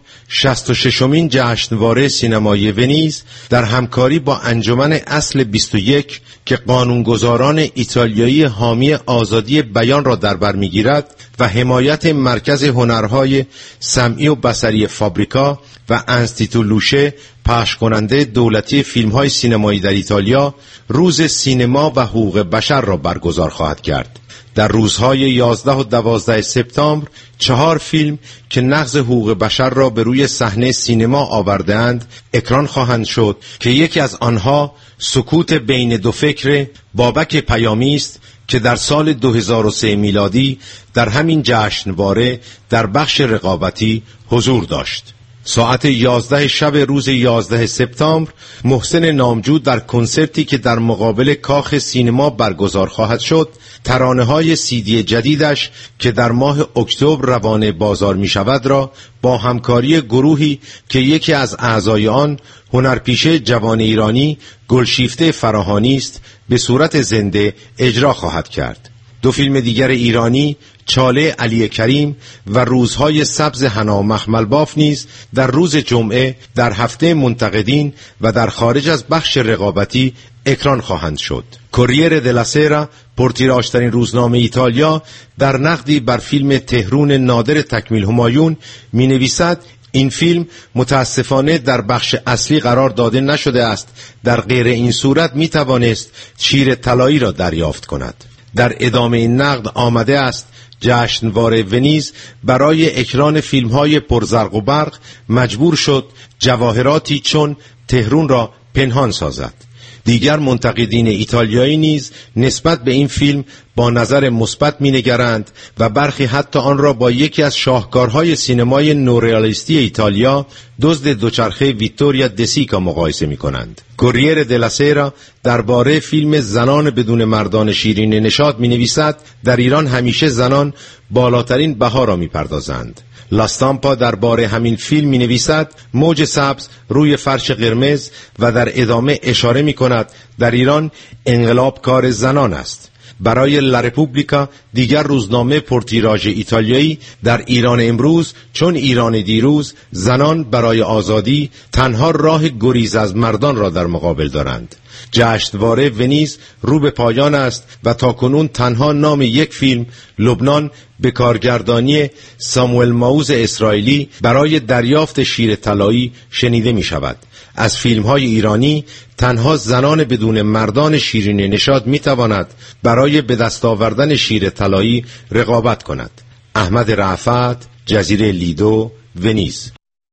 66مین جشنواره سینمایی ونیز در همکاری با انجمن اصل 21 که قانونگذاران ایتالیایی حامی آزادی بیان را در بر می‌گیرد و حمایت مرکز هنرهای سمعی و بصری فابریکا و انستیتو لوشه پخش کننده دولتی فیلم‌های سینمایی در ایتالیا روز سینما و حقوق بشر را برگزار خواهد کرد. در روزهای 11 و 12 سپتامبر 4 فیلم که نقض حقوق بشر را به روی صحنه سینما آورده‌اند اکران خواهند شد که یکی از آنها سکوت بین دو فکر بابک پیامی است که در سال 2003 میلادی در همین جشنواره در بخش رقابتی حضور داشت. ساعت 11 شب روز 11 سپتامبر محسن نامجو در کنسرتی که در مقابل کاخ سینما برگزار خواهد شد ترانه‌های CD جدیدش که در ماه اکتبر روانه بازار می شود را با همکاری گروهی که یکی از اعضای آن هنرپیشه جوان ایرانی گلشیفته فراهانی است به صورت زنده اجرا خواهد کرد. دو فیلم دیگر ایرانی چاله علی کریم و روزهای سبز حنا مخملباف نیز در روز جمعه در هفته منتقدین و در خارج از بخش رقابتی اکران خواهند شد. کوریره دلا سرا پرتیراژترین روزنامه ایتالیا در نقدی بر فیلم تهرون نادر تکمیل همایون می نویسد این فیلم متاسفانه در بخش اصلی قرار داده نشده است، در غیر این صورت می توانست شیر طلایی را دریافت کند. در ادامه این نقد آمده است جشنواره ونیز برای اکران فیلم‌های پرزرق و برق مجبور شد جواهراتی چون تهرون را پنهان سازد. دیگر منتقدین ایتالیایی نیز نسبت به این فیلم با نظر مثبت می‌نگرند و برخی حتی آن را با یکی از شاهکارهای سینمای نوریالیستی ایتالیا دزد دوچرخه ویتوریا دسیکا مقایسه می‌کنند. کوریره دلا سرا درباره فیلم زنان بدون مردان شیرین نشاط می‌نویسد در ایران همیشه زنان بالاترین بها را می‌پردازند. لاستامپا درباره همین فیلم می نویسد موج سبز روی فرش قرمز و در ادامه اشاره می کند در ایران انقلاب کار زنان است. برای لا رپوبلیکا دیگر روزنامه پرتیراژ ایتالیایی در ایران امروز چون ایران دیروز زنان برای آزادی تنها راه گریز از مردان را در مقابل دارند. جشنواره ونیز رو به پایان است و تاکنون تنها نام یک فیلم لبنان به کارگردانی ساموئل ماوز اسرائیلی برای دریافت شیر طلایی شنیده می شود. از فیلم‌های ایرانی تنها زنان بدون مردان شیرین نشاط می تواند برای به دست آوردن شیر طلایی رقابت کند. احمد رفعت، جزیره لیدو، ونیز.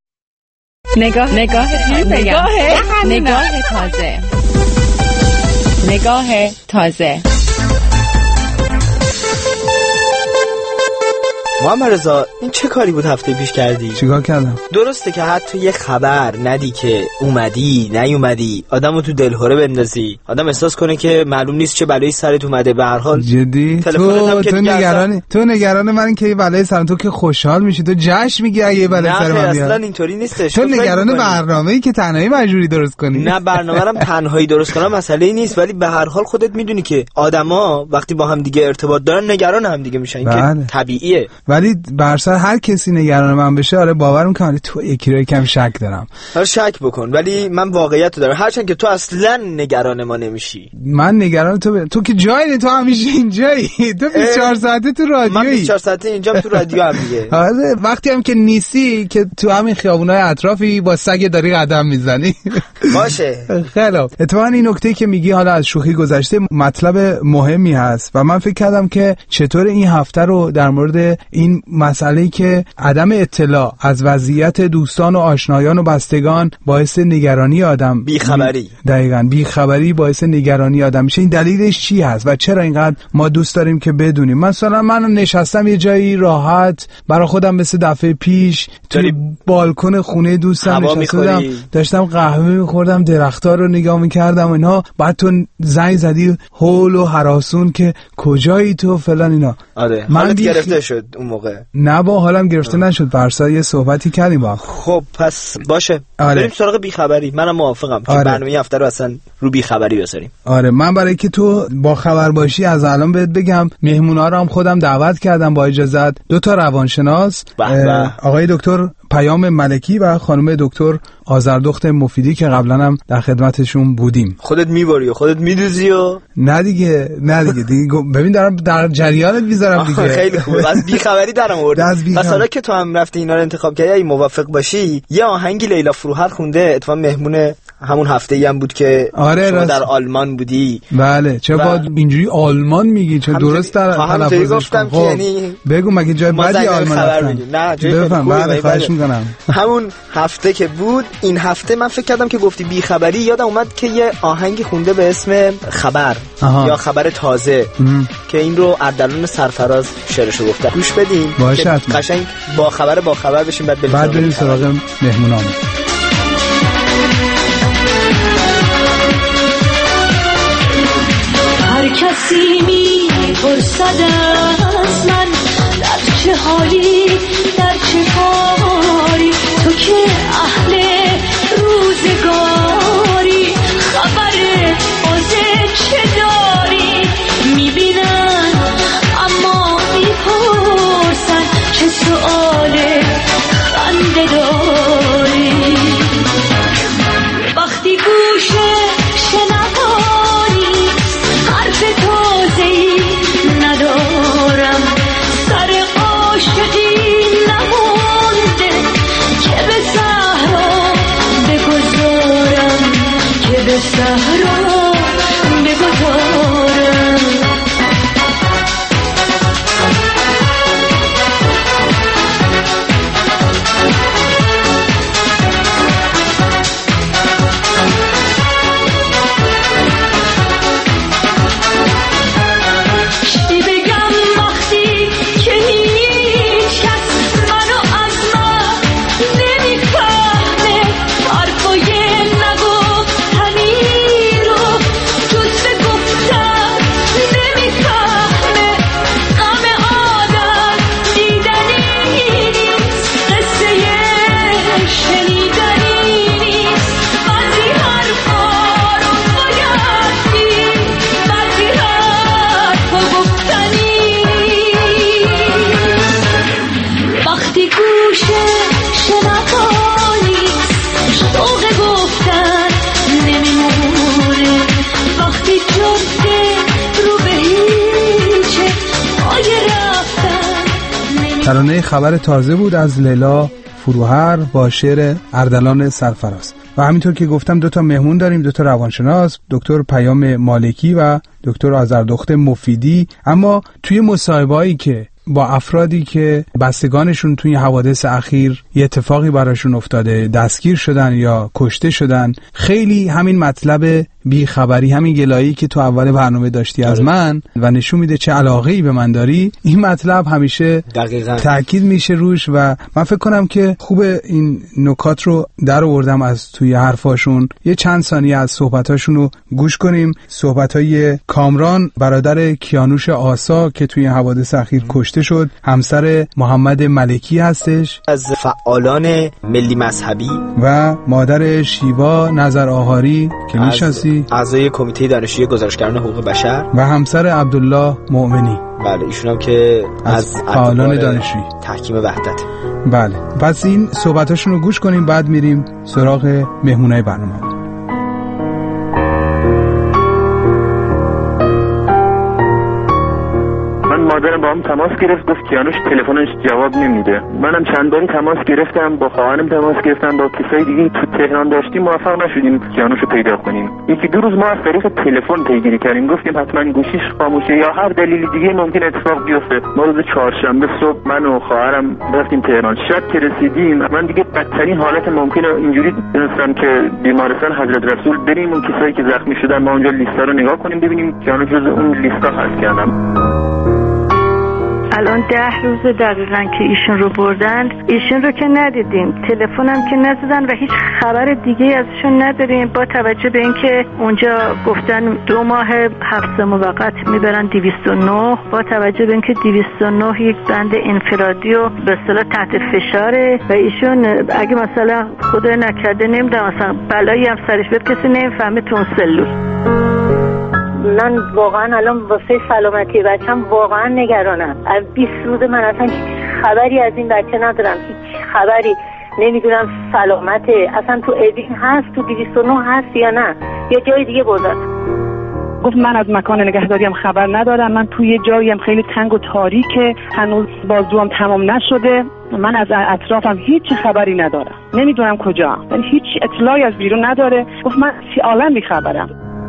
نگاه تازه. نگاه تازه. محمد رضا، این چه کاری بود هفته پیش کردی؟ چیکار کردم؟ درسته که حتی یه خبر ندی که اومدی نیومدی آدمو تو دلهوره بندازی، آدم احساس کنه که معلوم نیست چه بلایی سرت اومده. به هر حال جدی تو نگران من که بلای سرم، تو که خوشحال میشی، تو جشن میگی اگه بلای سر من بیاد. اصلا اینطوری نیستش. تو نگران برنامه‌ای که تنهایی مجبوری درست کنی. نه برنامه‌ام تنهایی درست کنم مسئله نیست، ولی به هر حال خودت میدونی که آدما وقتی با هم دیگه ارتباط دارن نگران هم دیگه میشن. که طبیعیه. ولی برسر هر کسی نگران من بشه، آره باورم کنه تو یکی رو یکم شک دارم. هر شک بکن، ولی من واقعیت رو دارم، هرچند که تو اصلا نگران ما نمیشی. من نگران تو که جایی، تو همیشه اینجایی. تو 24 ساعته تو رادیویی. من 24 ساعته اینجام تو رادیو هم دیگه. آره وقتی هم که نیستی که تو همین خیابونای اطرافی با سگ داری قدم میزنی. باشه. خیلی اتفاقا این نکته که میگی حالا از شوخی گذشته مطلب مهمی هست و من فکر کردم که چطور این هفته رو در مورد این مسئله‌ای که عدم اطلاع از وضعیت دوستان و آشنایان و بستگان باعث نگرانی آدم، بیخبری، دقیقاً بیخبری باعث نگرانی آدم میشه. این دلیلش چی هست و چرا اینقدر ما دوست داریم که بدونیم؟ مثلا من نشستم یه جایی راحت برای خودم مثل دفعه پیش توی بالکن خونه دوستم نشستم، داشتم قهوه می‌خوردم، درخت‌ها رو نگاه می‌کردم و اینا، بعد تو زنگ زدی هول و هراسون که کجایی تو فلان اینا. آره حالت گرفته شد اون موقع. نه با حالم گرفته نشد، برسا یه صحبتی کردیم با. خب پس باشه. آره. بریم سراغ بیخبری. منم موافقم که برنامه هفته رو اصلا رو بیخبری بذاریم. آره من برای که تو با خبر باشی از الان بهت بگم مهمونا رو هم خودم دعوت کردم با اجازت. 2 تا روانشناس، آقای دکتر پیام ملکی و خانم دکتر آذردخت مفیدی که قبلا هم در خدمتشون بودیم. خودت میبری و خودت میدوزی و نه دیگه ببین دارم در جریانت میذارم دیگه. خیلی خوبه. از بیخبری درم آوردی. مثلا که تو هم رفتی اینا رو انتخاب کردی، اگه موافق باشی یه آهنگی لیلا فروهر خونده، اتفاقا مهمون همون هفته‌ای هم بود که شما در آلمان بودی. بله چرا با اینجوری آلمان میگی؟ چه درست در تلفظش گفتم که یعنی بگو مگه جای بدی آلمان هستن؟ نه جای خوبی. خواهش میکنم. همون هفته که بود، این هفته من فکر کردم که گفتی بیخبری، یادم اومد که یه آهنگی خونده به اسم خبر یا خبر تازه که این رو اردلان سرفراز شعرشو گفته. گوش بدیم باشه قشنگ با خبر بشیم بعد بریم سراغ مهمونان. هر کسی میپرسد از من در چه حالی، در چه کاری، تو که اهل روزگاری، خبر تازه چه داری؟ میبینن اما میپرسن چه سؤال خنده داری. وقتی گوشه شنوانی حرف تازه‌ای ندارم، سر عاشقی نمونده که به صحرا بگذارم، که به صحرا بگذارم. ترانه خبر تازه بود از لیلا فروهر با شعر اردلان سرفراز. و همینطور که گفتم 2 تا مهمون داریم، 2 تا روانشناس، دکتر پیام مالکی و دکتر آذردخت مفیدی. اما توی مصاحبه‌ای که با افرادی که بستگانشون توی حوادث اخیر یه اتفاقی براشون افتاده، دستگیر شدن یا کشته شدن، خیلی همین مطلب بیخبری، همین گلایی که تو اول برنامه داشتی از من و نشون میده چه علاقه‌ای به من داری، این مطلب همیشه دقیقاً تاکید میشه روش و من فکر کنم که خوبه این نکات رو در آوردم از توی حرفاشون. یه چند ثانیه از صحبتاشون رو گوش کنیم. صحبتای کامران برادر کیانوش آسا که توی حوادث اخیر کشته شد، همسر محمد ملکی هستش از فعالان ملی مذهبی و مادر شیوا نظر آهاری که میشناسی، اعضای کمیته دانشجوی گزارشگران حقوق بشر و همسر عبدالله مؤمنی. بله ایشون هم که از فعالان دانشجویی تحکیم وحدت. بله پس این صحبتاشون رو گوش کنیم، بعد میریم سراغ مهمونای برنامه. مادرم با هم تماس گرفت، گفت کیانوش تلفنش جواب نمیده. منم چند باری تماس گرفتم، با خواهرم تماس گرفتم، با کسای دیگه تو تهران داشتیم، موفق نشدیم کیانوش رو پیدا کنیم. یکی دو روز ما از طریق تلفن پیگیری کردیم، گفتیم حتما گوشیش خاموشه یا هر دلیل دیگه ممکن اتفاق بیفته. ما روز چهارشنبه صبح من و خواهرم رفتیم تهران. شب که رسیدیم من دیگه بدترین حالت ممکنه اینجوری دونستم که بیمارستان حضرت رسول بریم اون کسایی که زخمی شدن ما اونجا لیستا رو نگاه کنیم ببینیم کیانوش جز اون لیستا هست کردم. الان 10 روز دقیقاً که ایشون رو بردن، ایشون رو که ندیدیم، تلفنم که نزدن و هیچ خبر دیگه ازشون نداریم، با توجه به اینکه اونجا گفتن 2 ماه حبس موقت میبرن 209، با توجه به اینکه 209 یک بند انفرادی و به اصطلاح تحت فشاره و ایشون اگه مثلا خدا نکرده نمیدونم مثلا بلایی هم سرش بیاد کسی نمیفهمه تو اون سلول. من واقعا الان واسه سلامتی بچم واقعا نگرانم. 20 روز من اصلا خبری از این بچه ندارم، هیچ خبری نمیدونم سلامته، اصلا تو ادین هست، تو 209 هست یا نه یا جای دیگه بردن. گفت من از مکان نگهداری هم خبر ندارم، من توی یه جایی هم خیلی تنگ و تاریکه، هنوز بازجوام تمام نشده، من از اطرافم هیچ خبری ندارم، نمیدونم کجا، یعنی هیچ اطلاعی از بیرون نداره. گفت من عالم بیخبرم.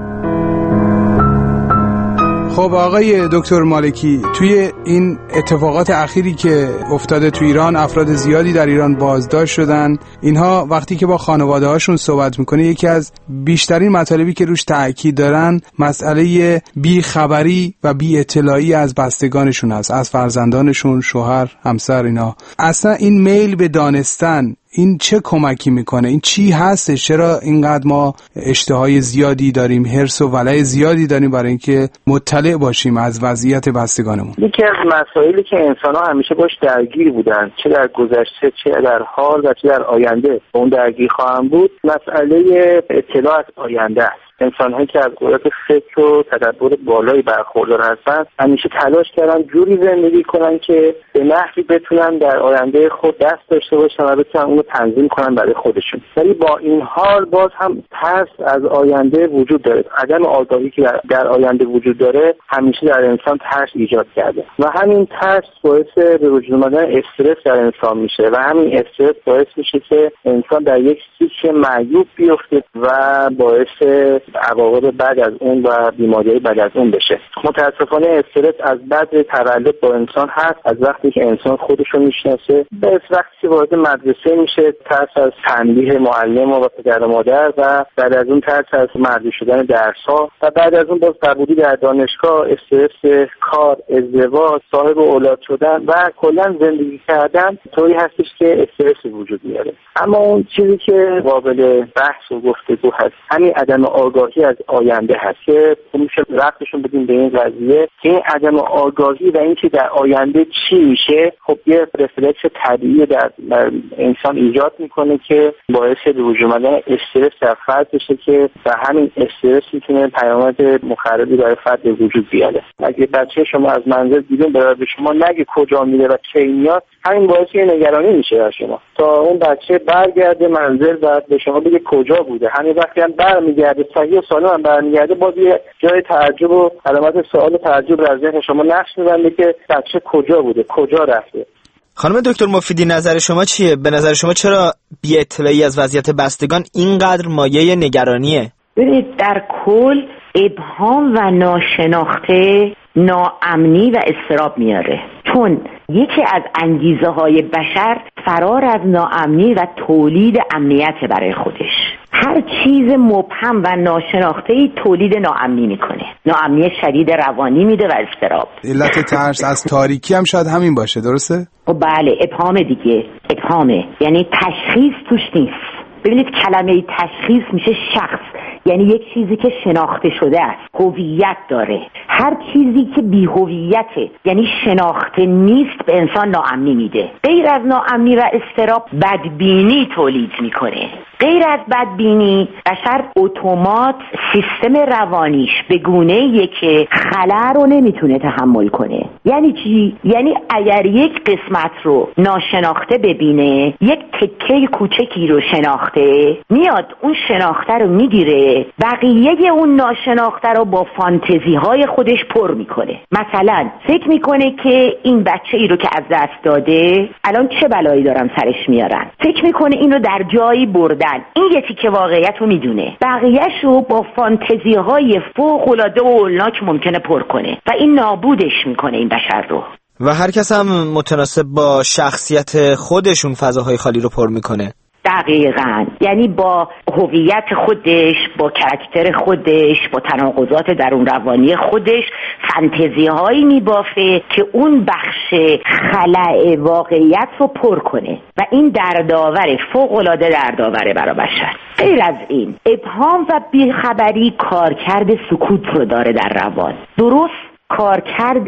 خب آقای دکتر مالکی، توی این اتفاقات اخیری که افتاده تو ایران، افراد زیادی در ایران بازداشت شدن. اینها وقتی که با خانواده هاشون صحبت میکنه، یکی از بیشترین مطالبی که روش تاکید دارن مسئله بی خبری و بی اطلاعی از بستگانشون هست، از فرزندانشون، شوهر، همسر. اینا اصلا این میل به دانستن این چه کمکی میکنه؟ این چی هستش؟ چرا اینقدر ما اشتهای زیادی داریم، حرص و ولع زیادی داریم برای اینکه مطلع باشیم از وضعیت بستگانمون؟ یکی از مسائلی که انسان‌ها همیشه باش درگیر بودن، چه در گذشته، چه در حال و چه در آینده اون درگیر خواهم بود، مسئله اطلاع از آینده است. انسان‌هایی که از قدرت فکر و تدبر بالایی برخوردار هستند همیشه تلاش کردن جوری زندگی کنن که به نحوی بتونن در آینده خود دست داشته باشن و بتونن اون رو تنظیم کنن برای خودشون. ولی با این حال باز هم ترس از آینده وجود داره. عدم آگاهی که در آینده وجود داره همیشه در انسان ترس ایجاد کرده و همین ترس باعث به وجود اومدن استرس در انسان میشه و همین استرس باعث میشه که انسان در یک سیکل معیوب بیفته و باعث عواقب بعد از اون و بیماری‌های بعد از اون بشه. متاسفانه استرس از بعد تولد با انسان هست، از وقتی که انسان خودش رو میشناسه، به وقتی وارد مدرسه میشه، ترس از تنبیه معلم و پدر و مادر و بعد از اون ترس از مردود شدن درس‌ها و بعد از اون باز قبولی در دانشگاه، استرس کار، ازدواج، صاحب اولاد شدن و کلا زندگی کردن طوری هستش که استرس وجود میاره. اما اون چیزی که قابل بحث و گفتگو هست همین عدم آگاهی از آینده هست که میشه ربطشون بدیم به این قضیه که این عدم آگاهی و اینکه در آینده چی میشه خب یه رفلکس طبیعی در انسان ایجاد میکنه که باعث به وجود اومدن استرس در فرد بشه که و همین استرس میتونه پیامد مخربی برای فرد به وجود بیاره. اگه بچه شما از منزل بیرون بره به شما نگه کجا میره و کی میاد، همین باعث یه نگرانی میشه در شما تا اون بچه برگرده منزل و به شما بگه کجا بوده. همین وقتی هم برمیگرده صحیح و سالم هم برمیگرده باز یه جای تعجب و علامت سوال و تعجب در ذهن شما نقش می‌بنده که بچه کجا بوده، کجا رفته. خانم دکتر مفیدی، نظر شما چیه؟ به نظر شما چرا بی اطلاعی از وضعیت بستگان اینقدر مایه نگرانیه؟ ببینید در کل ابهام و ناشناخته ناامنی و اضطراب میاره، چون یکی از انگیزه های بشر فرار از ناامنی و تولید امنیت برای خودش. هر چیز مبهم و ناشناخته‌ای تولید ناامنی میکنه، ناامنی شدید روانی میده و اضطراب. علت ترس از تاریکی هم شاید همین باشه، درسته؟ بله، ابهام دیگه، ابهامه، یعنی تشخیص توش نیست. ببینید کلمه تشخیص میشه شخص، یعنی یک چیزی که شناخته شده است، هویت داره. هر چیزی که بی هویته، یعنی شناخته نیست، به انسان ناامنی میده. غیر از ناامنی و اضطراب بدبینی تولید میکنه. غیر از بدبینی بشر اتومات سیستم روانیش به گونه‌ایه که خلأ رو نمیتونه تحمل کنه. یعنی چی؟ یعنی اگر یک قسمت رو ناشناخته ببینه، یک تکه کوچکی رو شناخته، میاد اون شناخته رو میگیره، بقیه اون ناشناخته رو با فانتزی های خودش پر میکنه. مثلا فکر میکنه که این بچه ای رو که از دست داده الان چه بلایی دارن سرش میارن، فکر میکنه اینو در جایی بردن. این یکی که واقعیت رو میدونه، بقیهش رو با فانتزی های فوق العاده و هولناک ممکنه پر کنه و این نابودش میکنه این بشر رو. و هر کس هم متناسب با شخصیت خودشون فضاهای خالی رو پر میکنه. دقیقاً، یعنی با هویت خودش، با کاراکتر خودش، با تناقضات درون روانی خودش فانتزی هایی میبافه که اون بخش خلأ واقعیت رو پر کنه و این دردآور، فوق‌العاده دردآوره برای بشر. غیر از این، ابهام و بیخبری کارکرد سکوت رو داره در روان. درست کارکرد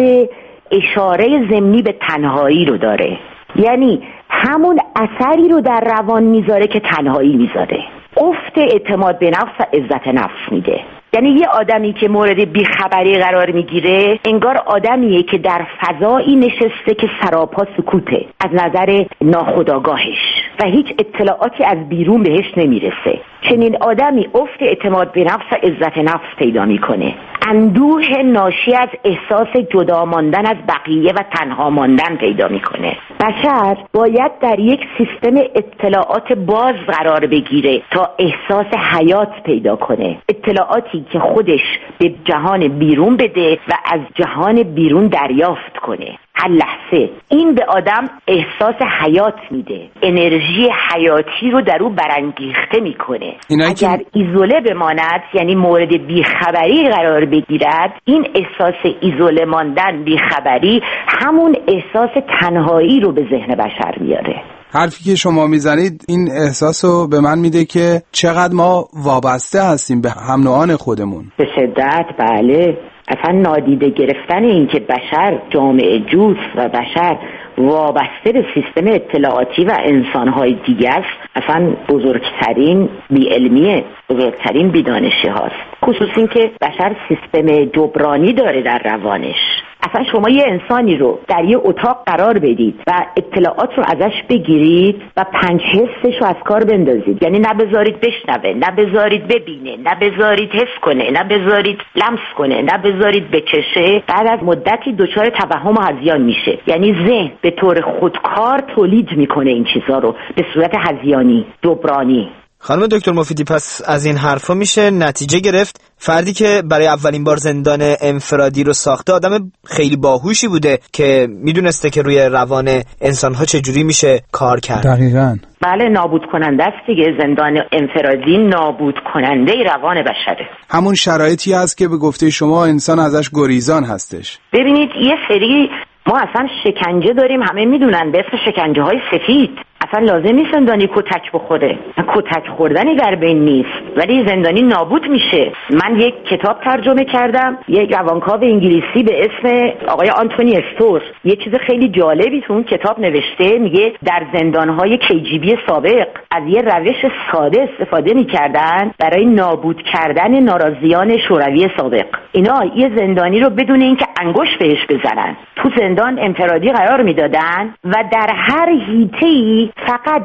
اشاره ضمنی به تنهایی رو داره، یعنی همون اثری رو در روان میذاره که تنهایی میذاره. افت اعتماد به نفس و عزت نفس میده. یعنی یه آدمی که مورد بیخبری قرار میگیره انگار آدمیه که در فضایی نشسته که سراپا سکوته از نظر ناخودآگاهش و هیچ اطلاعاتی از بیرون بهش نمیرسه. چنین آدمی افت اعتماد به نفس و عزت نفس پیدا میکنه. اندوه ناشی از احساس جدا ماندن از بقیه و تنها ماندن پیدا میکنه. بشر باید در یک سیستم اطلاعات باز قرار بگیره تا احساس حیات پیدا کنه، اطلاعاتی که خودش به جهان بیرون بده و از جهان بیرون دریافت کنه. هر لحظه این به آدم احساس حیات میده، انرژی حیاتی رو در او برانگیخته میکنه. اگر ایزوله بماند، یعنی مورد بیخبری قرار بگیرد، این احساس ایزوله ماندن، بیخبری، همون احساس تنهایی رو به ذهن بشر میاره. حرفی که شما میزنید این احساس رو به من میده که چقدر ما وابسته هستیم به هم نوعان خودمون. به شدت، بله. اصلا نادیده گرفتن این که بشر جامعه جوست و بشر وابسته به سیستم اطلاعاتی و انسانهای دیگه است، اصلا بزرگترین بی‌علمیه، بزرگترین بی‌دانشی هاست. خصوص این که بشر سیستم جبرانی داره در روانش. اصلا شما یه انسانی رو در یه اتاق قرار بدید و اطلاعات رو ازش بگیرید و 5 حسش رو از کار بندازید، یعنی نه بذارید بشنوه، نه بذارید ببینه، نه بذارید حس کنه، نه بذارید لمس کنه، نه بذارید بچشه، بعد از مدتی دچار توهم و هذیان میشه. یعنی ذهن به طور خودکار تولید میکنه این چیزا رو به صورت هذیانی، جبرانی. خانم دکتر مفیدی، پس از این حرفا میشه نتیجه گرفت فردی که برای اولین بار زندان انفرادی رو ساخته آدم خیلی باهوشی بوده که میدونسته که روی روان انسان‌ها چجوری میشه کار کرد. دقیقاً. بله، نابود کننده است دیگه. زندان انفرادی نابود کننده روان بشره. همون شرایطی هست که به گفته شما انسان ازش گریزان هستش. ببینید یه سری ما اصلا شکنجه داریم، همه میدونن، به اسم شکنجه های سفید. اصلا لازم نیست زندانی کتک بخوره، کتک خوردنی در بین نیست، ولی زندانی نابود میشه. من یک کتاب ترجمه کردم، یک روانکاو انگلیسی به اسم آقای آنتونی استور، یه چیز خیلی جالبی تو اون کتاب نوشته. میگه در زندانهای KGB سابق از یه روش ساده استفاده میکردن برای نابود کردن ناراضیان شوروی سابق. اینا یه زندانی رو بدون اینکه انگشت بهش بزنن تو زندان انفرادی قرار میدادن و در هر حیطه‌ای فقط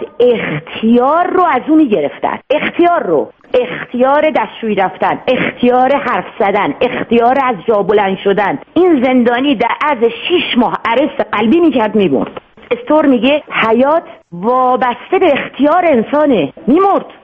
اختیار رو از اون گرفتن. اختیار دستشویی رفتن، اختیار حرف زدن، اختیار از جا بلند شدن. این زندانی در از 6 ماه ارست قلبی میکرد میمرد. استور میگه حیات وابسته به اختیار انسانه، میمرد.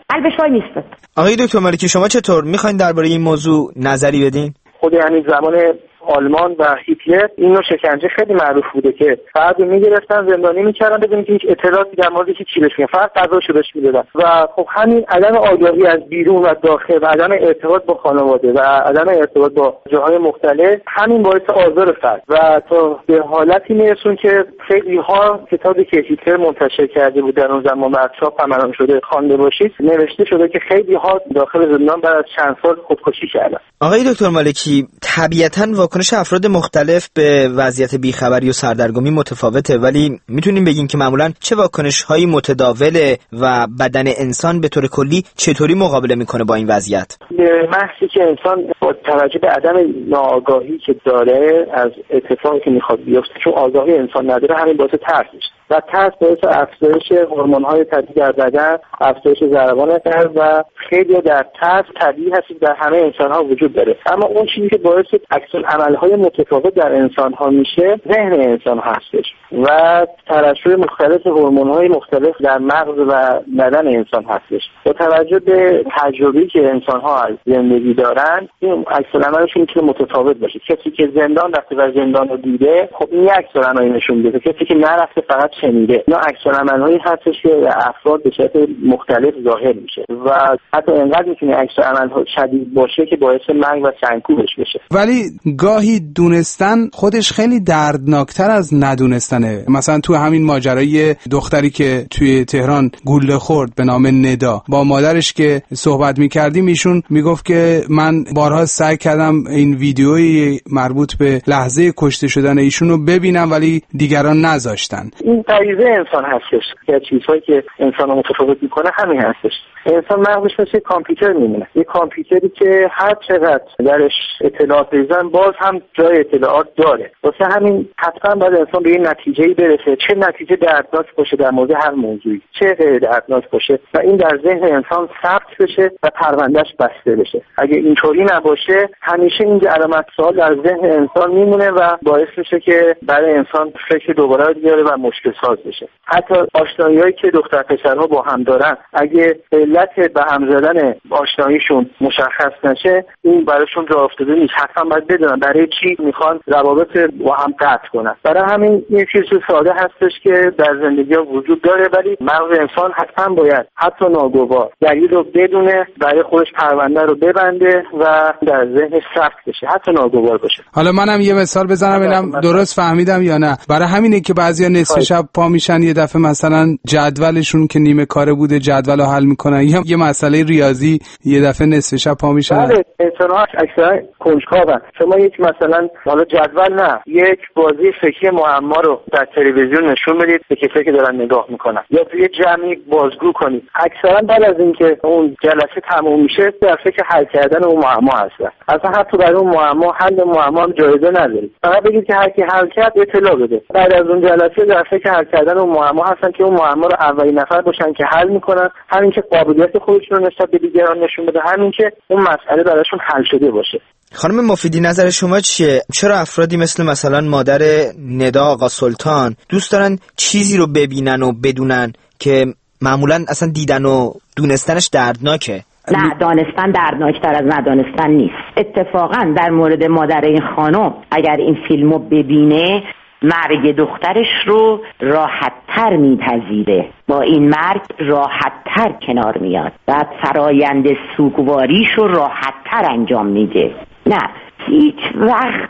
قلبش وای نیست. آقای دکتر مالکی شما چطور میخواین درباره این موضوع نظری بدین؟ خود یعنی زمان آلمان و هیتلر این نوع شکنجه خیلی معروف بوده که فرد میگرفتن زندانی میکردن بدون که هیچ اطلاعاتی در موردش چی بهش میگن، فقط غذاشو بهش میدادن. و خب همین عدم آگاهی از بیرون و داخل و عدم ارتباط با خانواده و عدم ارتباط با جاهای مختلف همین باعث آزار فرد و تا به حالتی میرسون که خیلی ها کتابی که هیتلر منتشر کرده بود در اون زمان بعد چاپ هم شده خوانده باشید نوشته شده که خیلی ها داخل زندان بعد از چند سال خودکشی کردن. آقای دکتر مالکی طبیعتاً واکنش افراد مختلف به وضعیت بیخبری و سردرگمی متفاوته، ولی میتونیم بگیم که معمولاً چه واکنش‌هایی متداوله و بدن انسان به طور کلی چطوری مقابله میکنه با این وضعیت؟ به محضی که انسان با توجه به عدم ناآگاهی که داره از اتفاقی که میخواد بیفته، چون آگاهی انسان نداره، همین باعث ترس میشه و ترس باعث افزایش هورمون‌های طبیعی در بدن، افزایش ضربان قلب و خیلی در ترس طبیعی هست در همه انسان‌ها وجود داره. اما اون چیزی که باعث عکس‌العمل‌های متفاوت در انسان‌ها میشه ذهن انسان هستش و ترشح مختلف هورمون‌های مختلف در مغز و بدن انسان هستش. با توجه به تجربه‌ای که انسان‌ها از زندگی دارن این عکس‌العملشون میتونه متفاوت باشه. کسی که زندان رفته و زندان رو دیده خب این عکس‌العملی نشون میده. کسی که نرفته فقط شنیده، اینا عکس‌العمل‌هایی هستش که افراد به شکل مختلف ظاهر میشه و حتی اینقدر میتونه عکس‌العمل‌ها شدید باشه که باعث مرگ و سنگکوبش بشه. ولی گاهی دونستن خودش خیلی دردناکتر از ندونستنه. مثلا تو همین ماجرای دختری که توی تهران گوله خورد به نام ندا، با مادرش که صحبت میکردیم ایشون میگفت که من بارها سعی کردم این ویدیوی مربوط به لحظه کشته شدن ایشون رو ببینم ولی دیگران نذاشتن. این غریزه انسان هستش که چیزهایی که انسان رو متفاوت میکنه همین هستش. انسان مغزش مثل کامپیوتر میمونه، یه کامپیوتری که هر چقدر درش اطلاعات بریزن باز هم جای اطلاعات داره. واسه همین حتما باید انسان به یه نتیجه‌ای برسه، چه نتیجه دردناک باشه در مورد هر موضوعی، چه غیر دردناک باشه و این در ذهن انسان ثبت بشه و پروندهش بسته بشه. اگه اینطوری نباشه همیشه این علامت سوال در ذهن انسان میمونه و باعث میشه که برای انسان فکر دوباره بیاره و مشکل ساز بشه. حتی آشنایی‌هایی که دختر پسرها با هم دارن اگه علت به هم زدن آشناییشون مشخص نشه این براشون جا افتاده نیست. حتما باید بدونن برای چی میخوان روابط با هم قطع کنن. برای همین این چیز ساده هستش که در زندگی ها وجود داره ولی مغز انسان حتما باید حتی ناگوار دلیل رو بدونه، برای خودش پرونده رو ببنده و در ذهنش ثبت بشه، حتی ناگوار باشه. حالا منم یه مثال بزنم ببینم درست فهمیدم یا نه. برای همینه که بعضیا نصف شب پا میشن یه دفعه مثلا جدولشون که نیمه کاره بوده جدول رو حل میکنن، یا یه مسئله ریاضی یه دفعه نصف شب پا میشن. بله انسان‌ها اکثرا کنجکاون. شما یک مثلا حالا جدول نه، یک بازی فکری معما رو در تلویزیون نشون بدید به کسایی که دارن نگاه میکنن یا توی جمعی بازگو کنید، اکثرا بعد از اینکه اون جلسه تموم میشه در فکر حل کردن اون معما هستن. اصلا حتی برای اون معما حل معما هم جایزه ندارید، فقط بگید که هر کی حل کرد اطلاع بده. بعد از اون جلسه در فکر حل کردن اون معما هستن که اون معما رو اولین نفر باشن که حل میکنن، همین که قابلیت خودشون رو نسبت به دیگران نشون بده، همین که اون مسئله براشون حل شده باشه. خانم مفیدی نظر شما چیه؟ چرا افرادی مثلا مادر ندا آقا سلطان دوست دارن چیزی رو ببینن و بدونن که معمولا اصلا دیدن و دونستنش دردناکه؟ نه، دانستن دردناکتر از ندانستن نیست. اتفاقا در مورد مادر این خانم اگر این فیلمو ببینه مرگ دخترش رو راحت‌تر میپذیره، با این مرگ راحت‌تر کنار میاد و فرایند سوگواریش رو راحت‌تر انجام میده. نه، هیچ وقت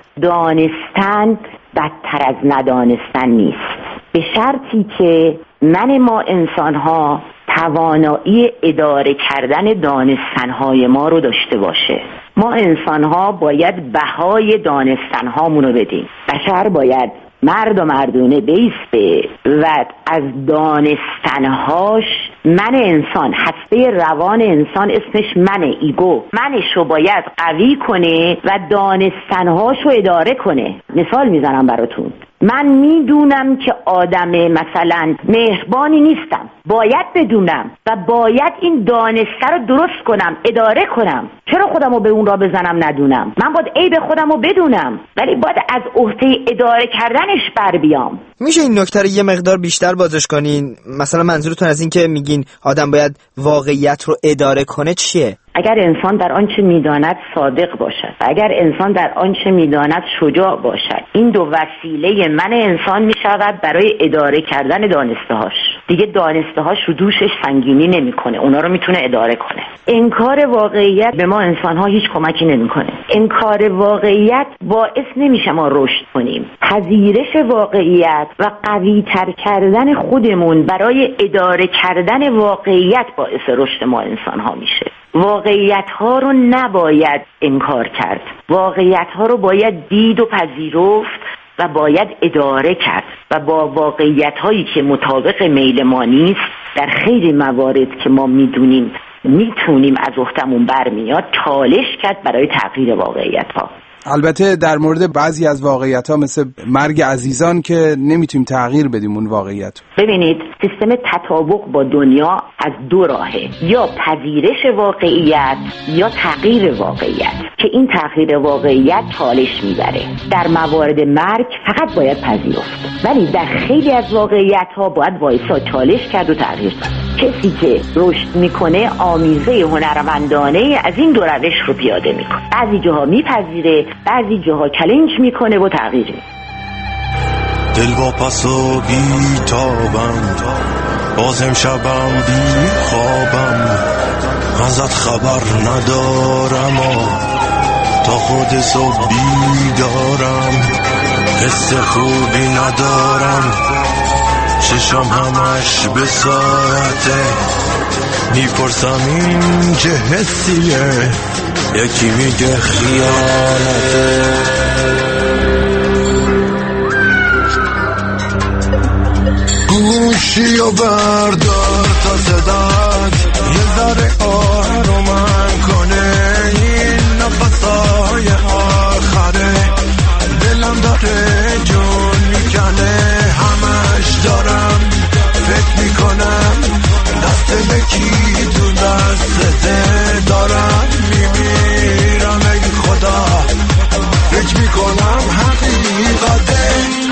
دانستن بدتر از ندانستن نیست، به شرطی که ما انسان‌ها توانایی اداره کردن دانستن‌های ما رو داشته باشه. ما انسان‌ها باید بهای دانستن‌هامون رو بدیم. بشر باید مرد و مردونه بیسته و از دانستنهاش من انسان، هسته روان انسان اسمش منه، ایگو، منشو باید قوی کنه و دانستنهاشو اداره کنه. مثال میزنم براتون. من میدونم که آدم مثلا مهربانی نیستم، باید بدونم و باید این دانسته رو درست کنم، اداره کنم. چرا خودم رو به اون را بزنم ندونم؟ من باید عیب خودم رو بدونم، ولی باید از عهده اداره کردنش بر بیام. میشه این نکته رو یه مقدار بیشتر بازش کنین؟ مثلا منظورتون از این که میگین آدم باید واقعیت رو اداره کنه چیه؟ اگر انسان در آنچه میداند صادق باشد، اگر انسان در آنچه میداند شجاع باشد، این دو وسیله من انسان میشود برای اداره کردن دانسته‌هاش. دیگه دانسته‌هاش رو دوشش سنگینی نمیکنه، اونا رو میتونه اداره کنه. انکار واقعیت به ما انسان‌ها هیچ کمکی نمیکنه. انکار واقعیت باعث نمیشه ما رشد کنیم. پذیرش واقعیت و قوی‌تر کردن خودمون برای اداره کردن واقعیت باعث رشد ما انسان‌ها میشه. واقعیت ها رو نباید انکار کرد، واقعیت ها رو باید دید و پذیرفت و باید اداره کرد و با واقعیت هایی که مطابق میل ما نیست در خیلی موارد که ما میدونیم میتونیم از عهده‌مون برمیاد چالش کرد برای تغییر واقعیت ها. البته در مورد بعضی از واقعیت ها مثل مرگ عزیزان که نمیتونیم تغییر بدیم اون واقعیت. ببینید سیستم تطابق با دنیا از دو راهه، یا پذیرش واقعیت یا تغییر واقعیت، که این تغییر واقعیت چالش میبره. در موارد مرگ فقط باید پذیرفت، ولی در خیلی از واقعیت ها باید وایسا چالش کرد و تغییر داد. کسی که رشد میکنه آمیزه هنرمندانه از این دو روش رو پیاده میکنه. بعضی جاها میپذیره، بعضی جاها چالش میکنه و تغییر میده. دل با پس و بی تابم، بازم شبم بی خوابم، ازت خبر ندارم تا خود صبح بیدارم، حس خوبی ندارم، چشم همش به ساعته، میپرسم این چه حسیه، یکی میگه خیانته. گوشی و بردار تا صدات یه ذره آرومم کنه، این نفسای آخره دلم داره جون میکنه، همش دارم فکر میکنم دست بکی تو دسته، دارم میمیرم ای خدا، فکر میکنم حقیقته.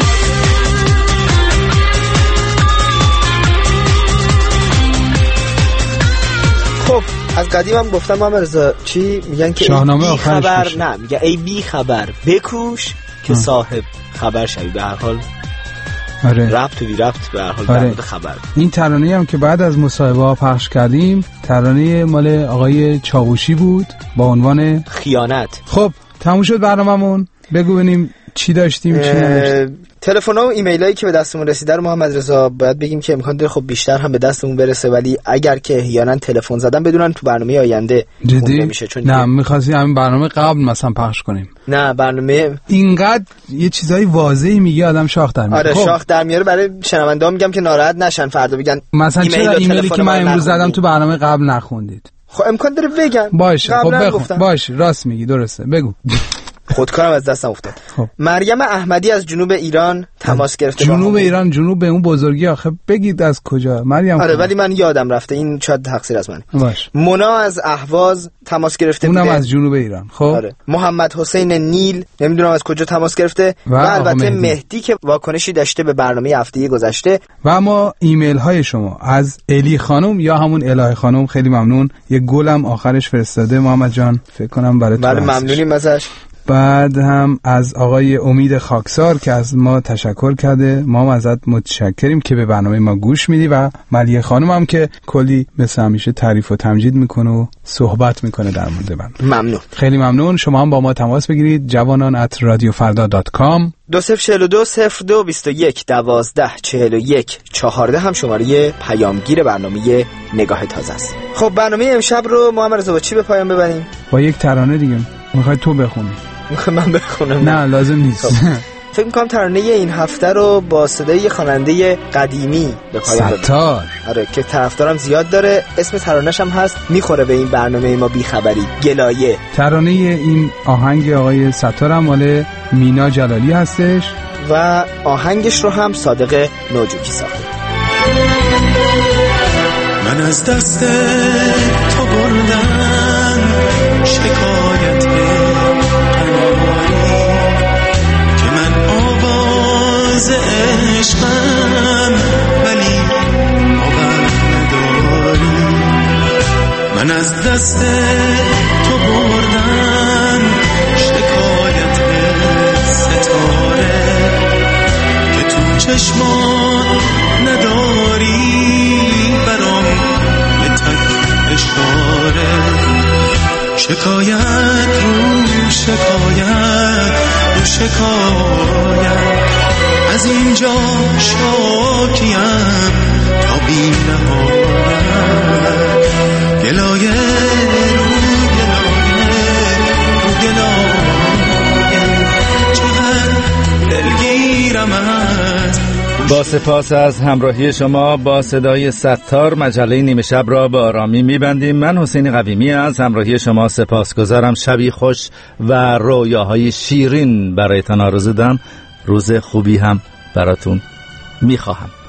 خب از قدیم هم گفتم محمد رضا چی میگن که شاهنامه ای خبر میشه. نه میگه ای بی خبر بکوش که صاحب خبر شوی. به هر حال آره. ربط و بی ربط به هر حال آره. در مورد خبر. این ترانه هم که بعد از مصاحبه ها پخش کردیم ترانه مال آقای چاوشی بود با عنوان خیانت. خب تموم شد برناممون. بگو ببینیم چی داشتیم چی نداشتیم. تلفن‌ها و ایمیلایی که به دستمون رسیده رو محمد رضا باید بگیم که امکان داره خب بیشتر هم به دستمون برسه، ولی اگر که احیانا تلفن زدن بدونن تو برنامه آینده جدی میشه. چون نه می‌خواستی همین برنامه قبل مثلا پخش کنیم. نه برنامه اینقدر یه چیزای واضحی میگه آدم شاخ در میاره. آره خب. شاخ در میاره. برای شنونده‌ها میگم که ناراحت نشن فردا بگن مثلا چرا ایمیلی که من امروز زدم تو برنامه قبل نخوندید. خب امکان داره بگن. باشه خب بخون. باشه راست میگی درسته بگو. خودکارم از دستم افتاد. خب. مریم احمدی از جنوب ایران تماس گرفته. جنوب ایران، جنوب به اون بزرگی آخه بگید از کجا مریم؟ آره ولی من یادم رفته، این شاید تقصیر از منه. باش. مونا از اهواز تماس گرفته اونم از جنوب ایران. خب آره. محمد حسین نیل نمیدونم از کجا تماس گرفته و البته مهدی که واکنشی داشته به برنامه هفته گذشته. و اما ایمیل های شما از الی خانم یا همون الهه خانم خیلی ممنون. یه گلم آخرش فرستاده محمد جان، فکر کنم برای تو. بله ممنونیم ازش. بعد هم از آقای امید خاکسار که از ما تشکر کرده، ما هم ازت متشکریم که به برنامه ما گوش میدی، و ملیه خانم هم که کلی مثل همیشه تعریف و تمجید میکنه و صحبت میکنه در مورد برنامه. ممنون. خیلی ممنون. شما هم با ما تماس بگیرید javanan@radiofarda.com 20420221124114 هم شماره پیامگیر برنامه نگاه تازه است. خب برنامه امشب رو محمد رضا با چی به پایان ببریم؟ با یک ترانه دیگه. میخوای تو بخونی؟ من بخونم؟ نه لازم نیست. فکر میکنم ترانه این هفته رو با صدای خواننده قدیمی به پایان ببریم. ستار. آره که طرفدارم زیاد داره. اسم ترانه‌ش هم هست میخوره به این برنامه ما بیخبری، گلایه. ترانه این آهنگ آقای ستار هم مال مینا جلالی هستش و آهنگش رو هم صادق نوجوکی ساخته. من از دست تو بردم شکایت قناری که من آواز عشقم ولی باور نداری. من از دست تو بردم شکایت ستاره که تو چشمان نداری برام یه تک اشاره. شکایت رو شکایت رو شکایت از اینجا شاکیم تا بی نهایت. گلایه رو گلایه چقدر دلگیرم از. با سپاس از همراهی شما با صدای ستار مجله نیمه شب را به آرامی میبندیم. من حسین قویمی از همراهی شما سپاسگزارم. شبی خوش و رویاهای شیرین برایتان آرزو دارم. روز خوبی هم براتون میخواهم.